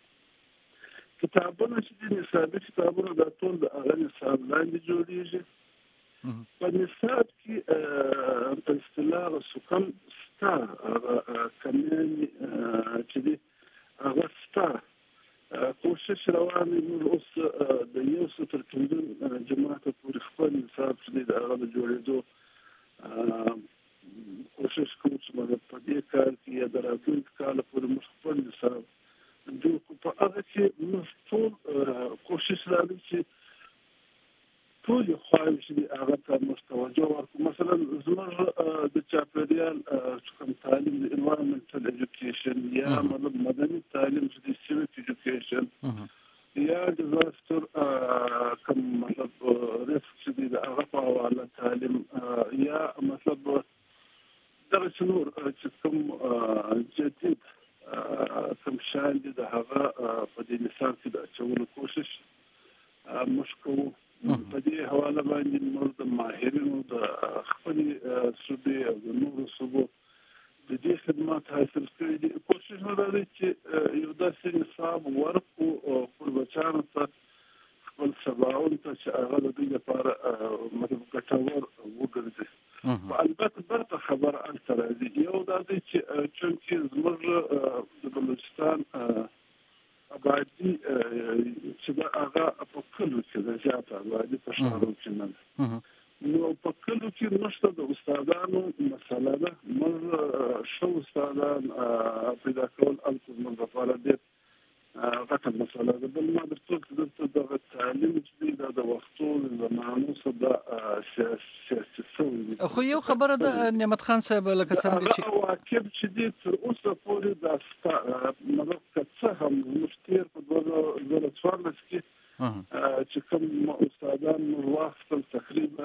کتابونه چې دي نصابي کتابونه دا ټول د هغه نصاب لاندې جوړېږي په نصاب کې په اصطلاح سکم ستا هغه کمیانې چې دي هغه ستا کوشش روان دی موږ اوس د یو څه تر پنځه جماعته پورې خپل نصاب چې دی د هغه د جوړېدو کوشش کوو چې مګر په دې کال کې یا د راتلونکي کاله پورې موږ خپل نصاب جوړ کړو په هغه کې موږ ټول کوشش لرو چې ټولې خواوې چې دي هغه ته موږ توجه ورکړو مثلا زموږ د چاپېریال چې کوم تعلیم د انوایرمنټل ایجوکیشن یا مطلب مدني تعلیم چې دی سیویک ایجوکیشن یا ډیزاستر کوم مطلب ریسک چې دی د هغه په حواله تعلیم یا مطلب دغه چې نور چې کوم جدید کوم شان دي د هغه په دې نصاب کې د اچولو کوشش موږ کوو په دې حواله باندې موږ د ماهرینو د خپلې صوبې او د نورو صوبو د دې خدمات حاصل کړي دي کوشش وکړي چې یو داسې نصاب ورکړو خپل بچیانو ته خپل سباوون ته چې هغه د دوی لپاره مطلب ګټور وګرځي البته برته خبر هلته راځي یو دا دی چې چونکې زموږ د بلوچستان آبادي چې د هغه په کلو کې د زیاته آبادي په ښارو کې نه ده نو په کلو کې نشته د استادانو مسله ده موږ ښه استادان پیدا کول هلته زموږ لپاره ډېر غټه مسله ده بل ما درته دلته دغه تعلیم چې دی دا د وختو د زمانو څخه د سیاسي شوی دی خو یو خبره ده نعمت خان صاحب لکه څرنګه چې عواقب چې دي تر اوسه پورې دا مطلب که څه هم زموږ تېر په دوه زره څوارلس کې چې کوم استادان موږ واخیستل تقریبا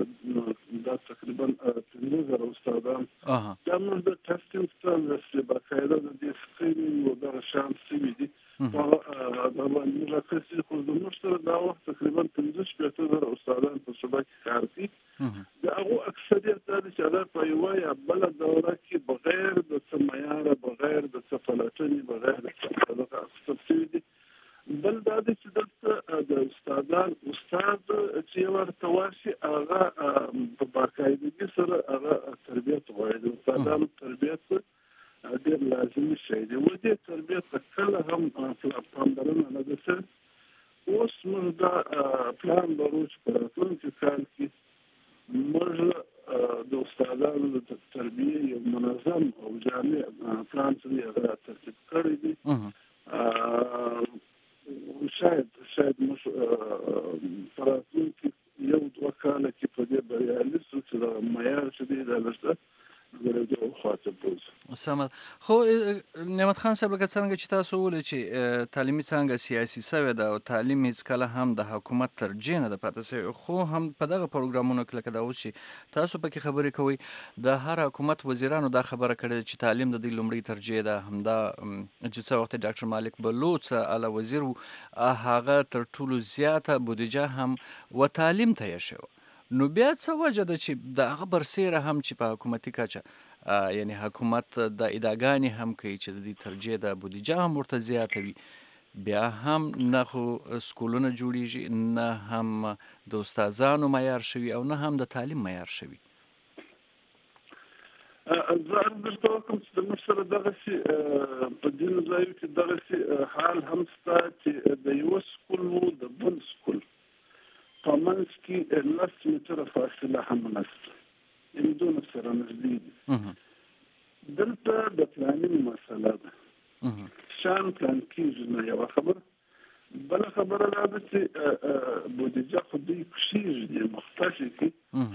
دا تقریبا پنځه زره استادان دا موږ د ټسټینګ ستاسو باقاعده د دې سکرینینګ او دغه شیان شوي دي دا باندې راکسي خو زموږ سره دا وخت تقریبا پنځه شپېته زره استادان په صوبه کې کار کوي د هغو اکثریت دا دی چې هغه په یوه یا بله دوره کې بغیر د څه معیاره بغیر د څه پلټنې بغیر د څه دغه اخیستل شوي دي بل دا دی چې دلته د استادان استاد چې یو ورته واشي هغه په باقاعدګي سره هغه تربیت غواړي د استادانو تربیت ډېر لازمي شی دی. و دې تربیت ته کله هم پاملرنه نه ده شوې. اوس موږ دا پلان لرو چې په راتلونکي کال کې موږ د استادانو د تربیې یو منظم او جامع پلان چې هغه ترتیب کړی دی. شاید شاید موږ په راتلونکي یو دوه کاله کې په دې بریالي شو چې دا معیار چې دی دا لږ سم. خو نعمت خان صاحب لکه څنګه چې تاسو وویل چې تعلیمي څانګه سیاسي شوې ده او تعلیم هیڅ کله هم د حکومت ترجیح نه ده پاتې شوی، خو هم په دغه پروګرامونو کې لکه دا اوس چې تاسو پکې خبرې کوئ د هر حکومت وزیرانو دا خبره کړې چې تعلیم د دوی لومړی ترجیح ده. همدا چې څه وخت ډاکټر مالک بلوچ اعلی وزیر و هغه تر ټولو زیاته بودیجه هم و تعلیم ته یې شوه. نو بیا څه وجه ده چې د هغه برسیره هم چې په حکومتي کچه یعنی حکومت د اداګانې هم کوي چې د دې ترجیح د بودیجه هم ورته زیاته وي، بیا هم نه خو سکولونه جوړیږي، نه هم د استادانو معیار شوي او نه هم د تعلیم معیار شوي. زه درته وکړم چې د موږ سره دغسې په ځینو ځایو کې دغسې حال هم شته چې د یوه سکول و د بل سکول په منځ کې لس متره فاصله هم نشته، یعنې دونه سره نږدې دي. دلته د پلانینګ مسله ده، شان پلان کېږي نه یوه خبره. بله خبره دا ده چې بودیجه خو دوی کښېږدي مختصې کې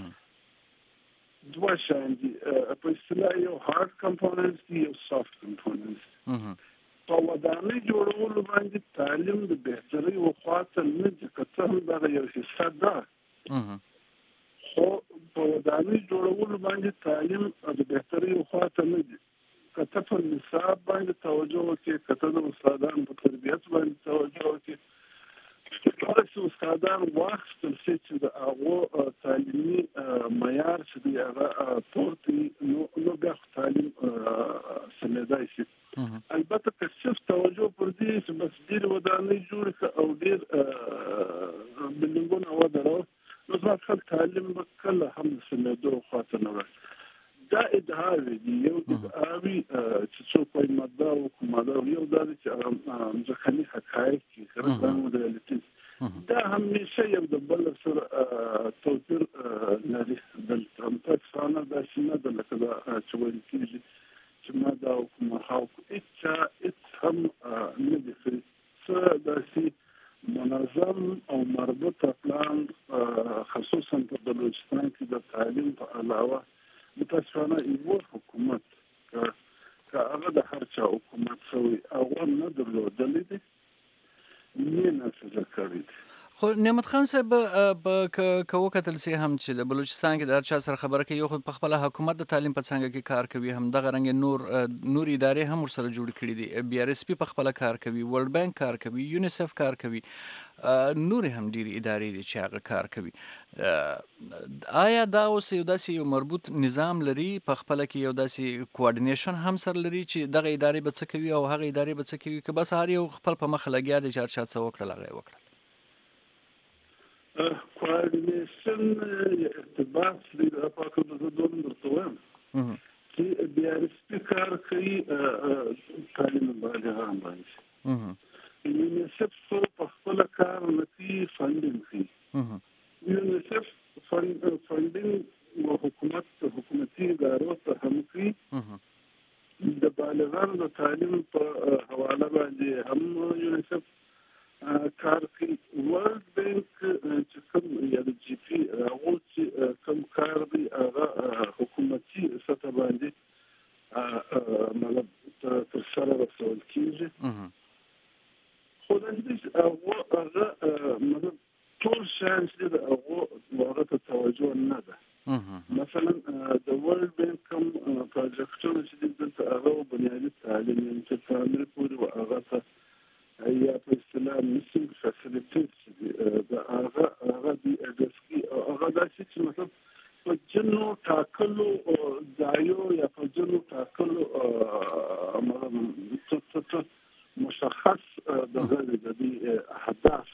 دوه شیان دي، په اصطلاح یو هارډ کمپوننټس دي یو سافټ کمپوننټس دي. په ودانۍ جوړولو باندې تعلیم د بهترۍ وخواته نه دي، که څه هم دغه یو حصه ده، خو په ودانۍ جوړولو باندې تعلیم د بهترۍ وخواته نه دي. که ته په نصاب باندې توجه وکړې، که ته د استادانو په تربیت باندې توجه وکړې، داسې استادان واخیستل شي چې د هغو تعلیمي معیار چې دی هغه پورته وي، نو بیا خو تعلیم سمېدای شي. البته که صرف توجه پر دې چې بس ډېرې ودانۍ جوړې کړه او ډېر بلډینګونه ودرول، نو زما خیال تعلیم به کله هم د سمېدو خواته نه وړي. دا ادعاوې دي، یو ادعاوي چې څوک وایي ماده او کوماده، یو دا دی چې ځمکني حقایق دي، ریالټي، دا همیشه یو د بل سره توپیر لري. دلته متاسفانه داسې نه ده لکه دا چې ویل کېږي چې ماده او کومه هېچا هېڅ هم نه دي کړي. څه داسې منظم او مربوطه پلان خصوصا په بلوچستان کې د تعلیم په علاوه متاسفانه یو حکومت که هغه د هر چا حکومت شوی هغه نه درلودلی دی، نه نافذه کړی دی. خو نعمت خان صاحب که وکتل سي هم چې د بلوچستان کې د هر چا سره خبره کوي، یو خو په خپله حکومت د تعلیم په څانګه کې کار کوي، همدغه رنګ نور نور ادارې هم ورسره جوړ کړي دي، بي ار اس پي په خپله کار کوي، ورلډ بانک کار کوي، یونیسف کار کوي، نور هم ډېرې ادارې دي چې هغه کار کوي. آیا دا اوس یو داسې یو مربوط نظام لري په خپله کې، یو داسې کوارډینیشن هم سره لري چې دغه ادارې به څه کوي او هغه ادارې به څه کوي، که بس هر یو خپل په مخه لګیا دی چې هر چا څه وکړل هغه یې وکړل؟ کوارډینیشن یا ارتباط دی، دا پاکه د زه دوم درته وایم چې بي ار اس پي کار کوي تعلیم بالغان باندې، یونیسف په خپله کار نه کوي، فنډینګ کوي. یونیسف فنډینګ و حکومت حکومتي ادارو ته هم کوي، د بالغانو د تعلیم په حواله باندې هم یونیسف کار کوي. ورلډ بانک چې کوم یا د جي پي هغو چې کوم کار دی هغه حکومتي سطح باندې مطلب ترسره رسول کېږي، خو د دې هغه مطلب ټول شیان چې د هغو هغه ته توجه نه ده. مثلا د ورلډ بانک کوم پروجیکټونه چې دي دلته هغه بنیادي تعلیم یعنې چې پرایمري پورې و هغه ته یا په اصطلاح میسینګ فیسیلیټیز د هغه هغه دي اډسکي هغه داسې چې مطلب په ځینو ټاکلو ځایو یا په ځینو ټاکلو مشخص دغه د دې اهداف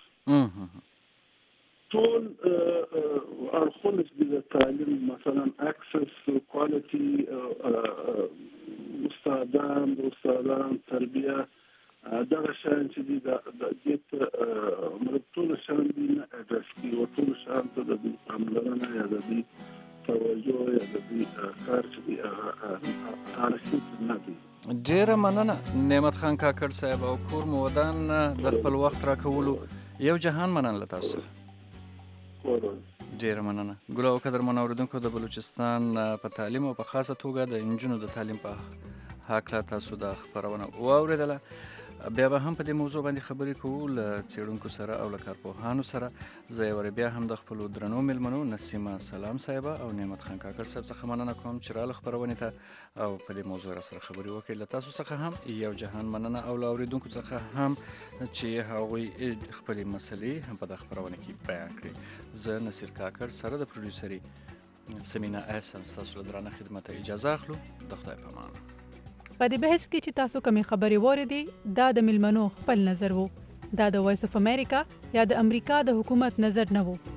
ټول اړخونه چې د تعلیم مثلا اکسس کوالټي استادان د استادان تربیه دغه شان چې دي د دې موږ ټول شان دي نه ادرس کیږي ټول شان ته د پاملرنه یا د دې توجه یا د دې کار چې دي هغه نه دي. ډیره مننه نعمت خان کاکړ صاحب او کور مو ودان د خپل وخت راکولو یو جهان مننه له تاسو څخه. ډیره مننه. ګل او قدرمن اوریدونکو د بلوچستان په تعلیم او په خاصه توګه د انجونو د تعلیم په هکله تاسو د خبرونه واوریدله. بیا به هم په دې موضوع باندې خبرې کوو له څېړونکو سره او له کارپوهانو سره. زه یې بیا هم د خپلو درنو میلمنو نسیمه سلام صاحبه او نعمت خان کاکړ صاحب څخه مننه کوم چې راله خپرونې ته او په دې موضوع را سره خبرې وکړي. له تاسو څخه هم یو جهان مننه او له اوریدونکو څخه هم چې هغوی خپلې مسلې هم په دغه خپرونه کې بیان کړي. زه نصیر کاکړ سره د پروډیوسري سمینا احسن ستاسو له درانه خدمته اجازه اخلو. د خدای په امان. په دې بحث کې چې تاسو کومې خبرې واورېدې دا د میلمنو خپل نظر وو. دا د وایس اف امریکا یا د امریکا د حکومت نظر نه وو.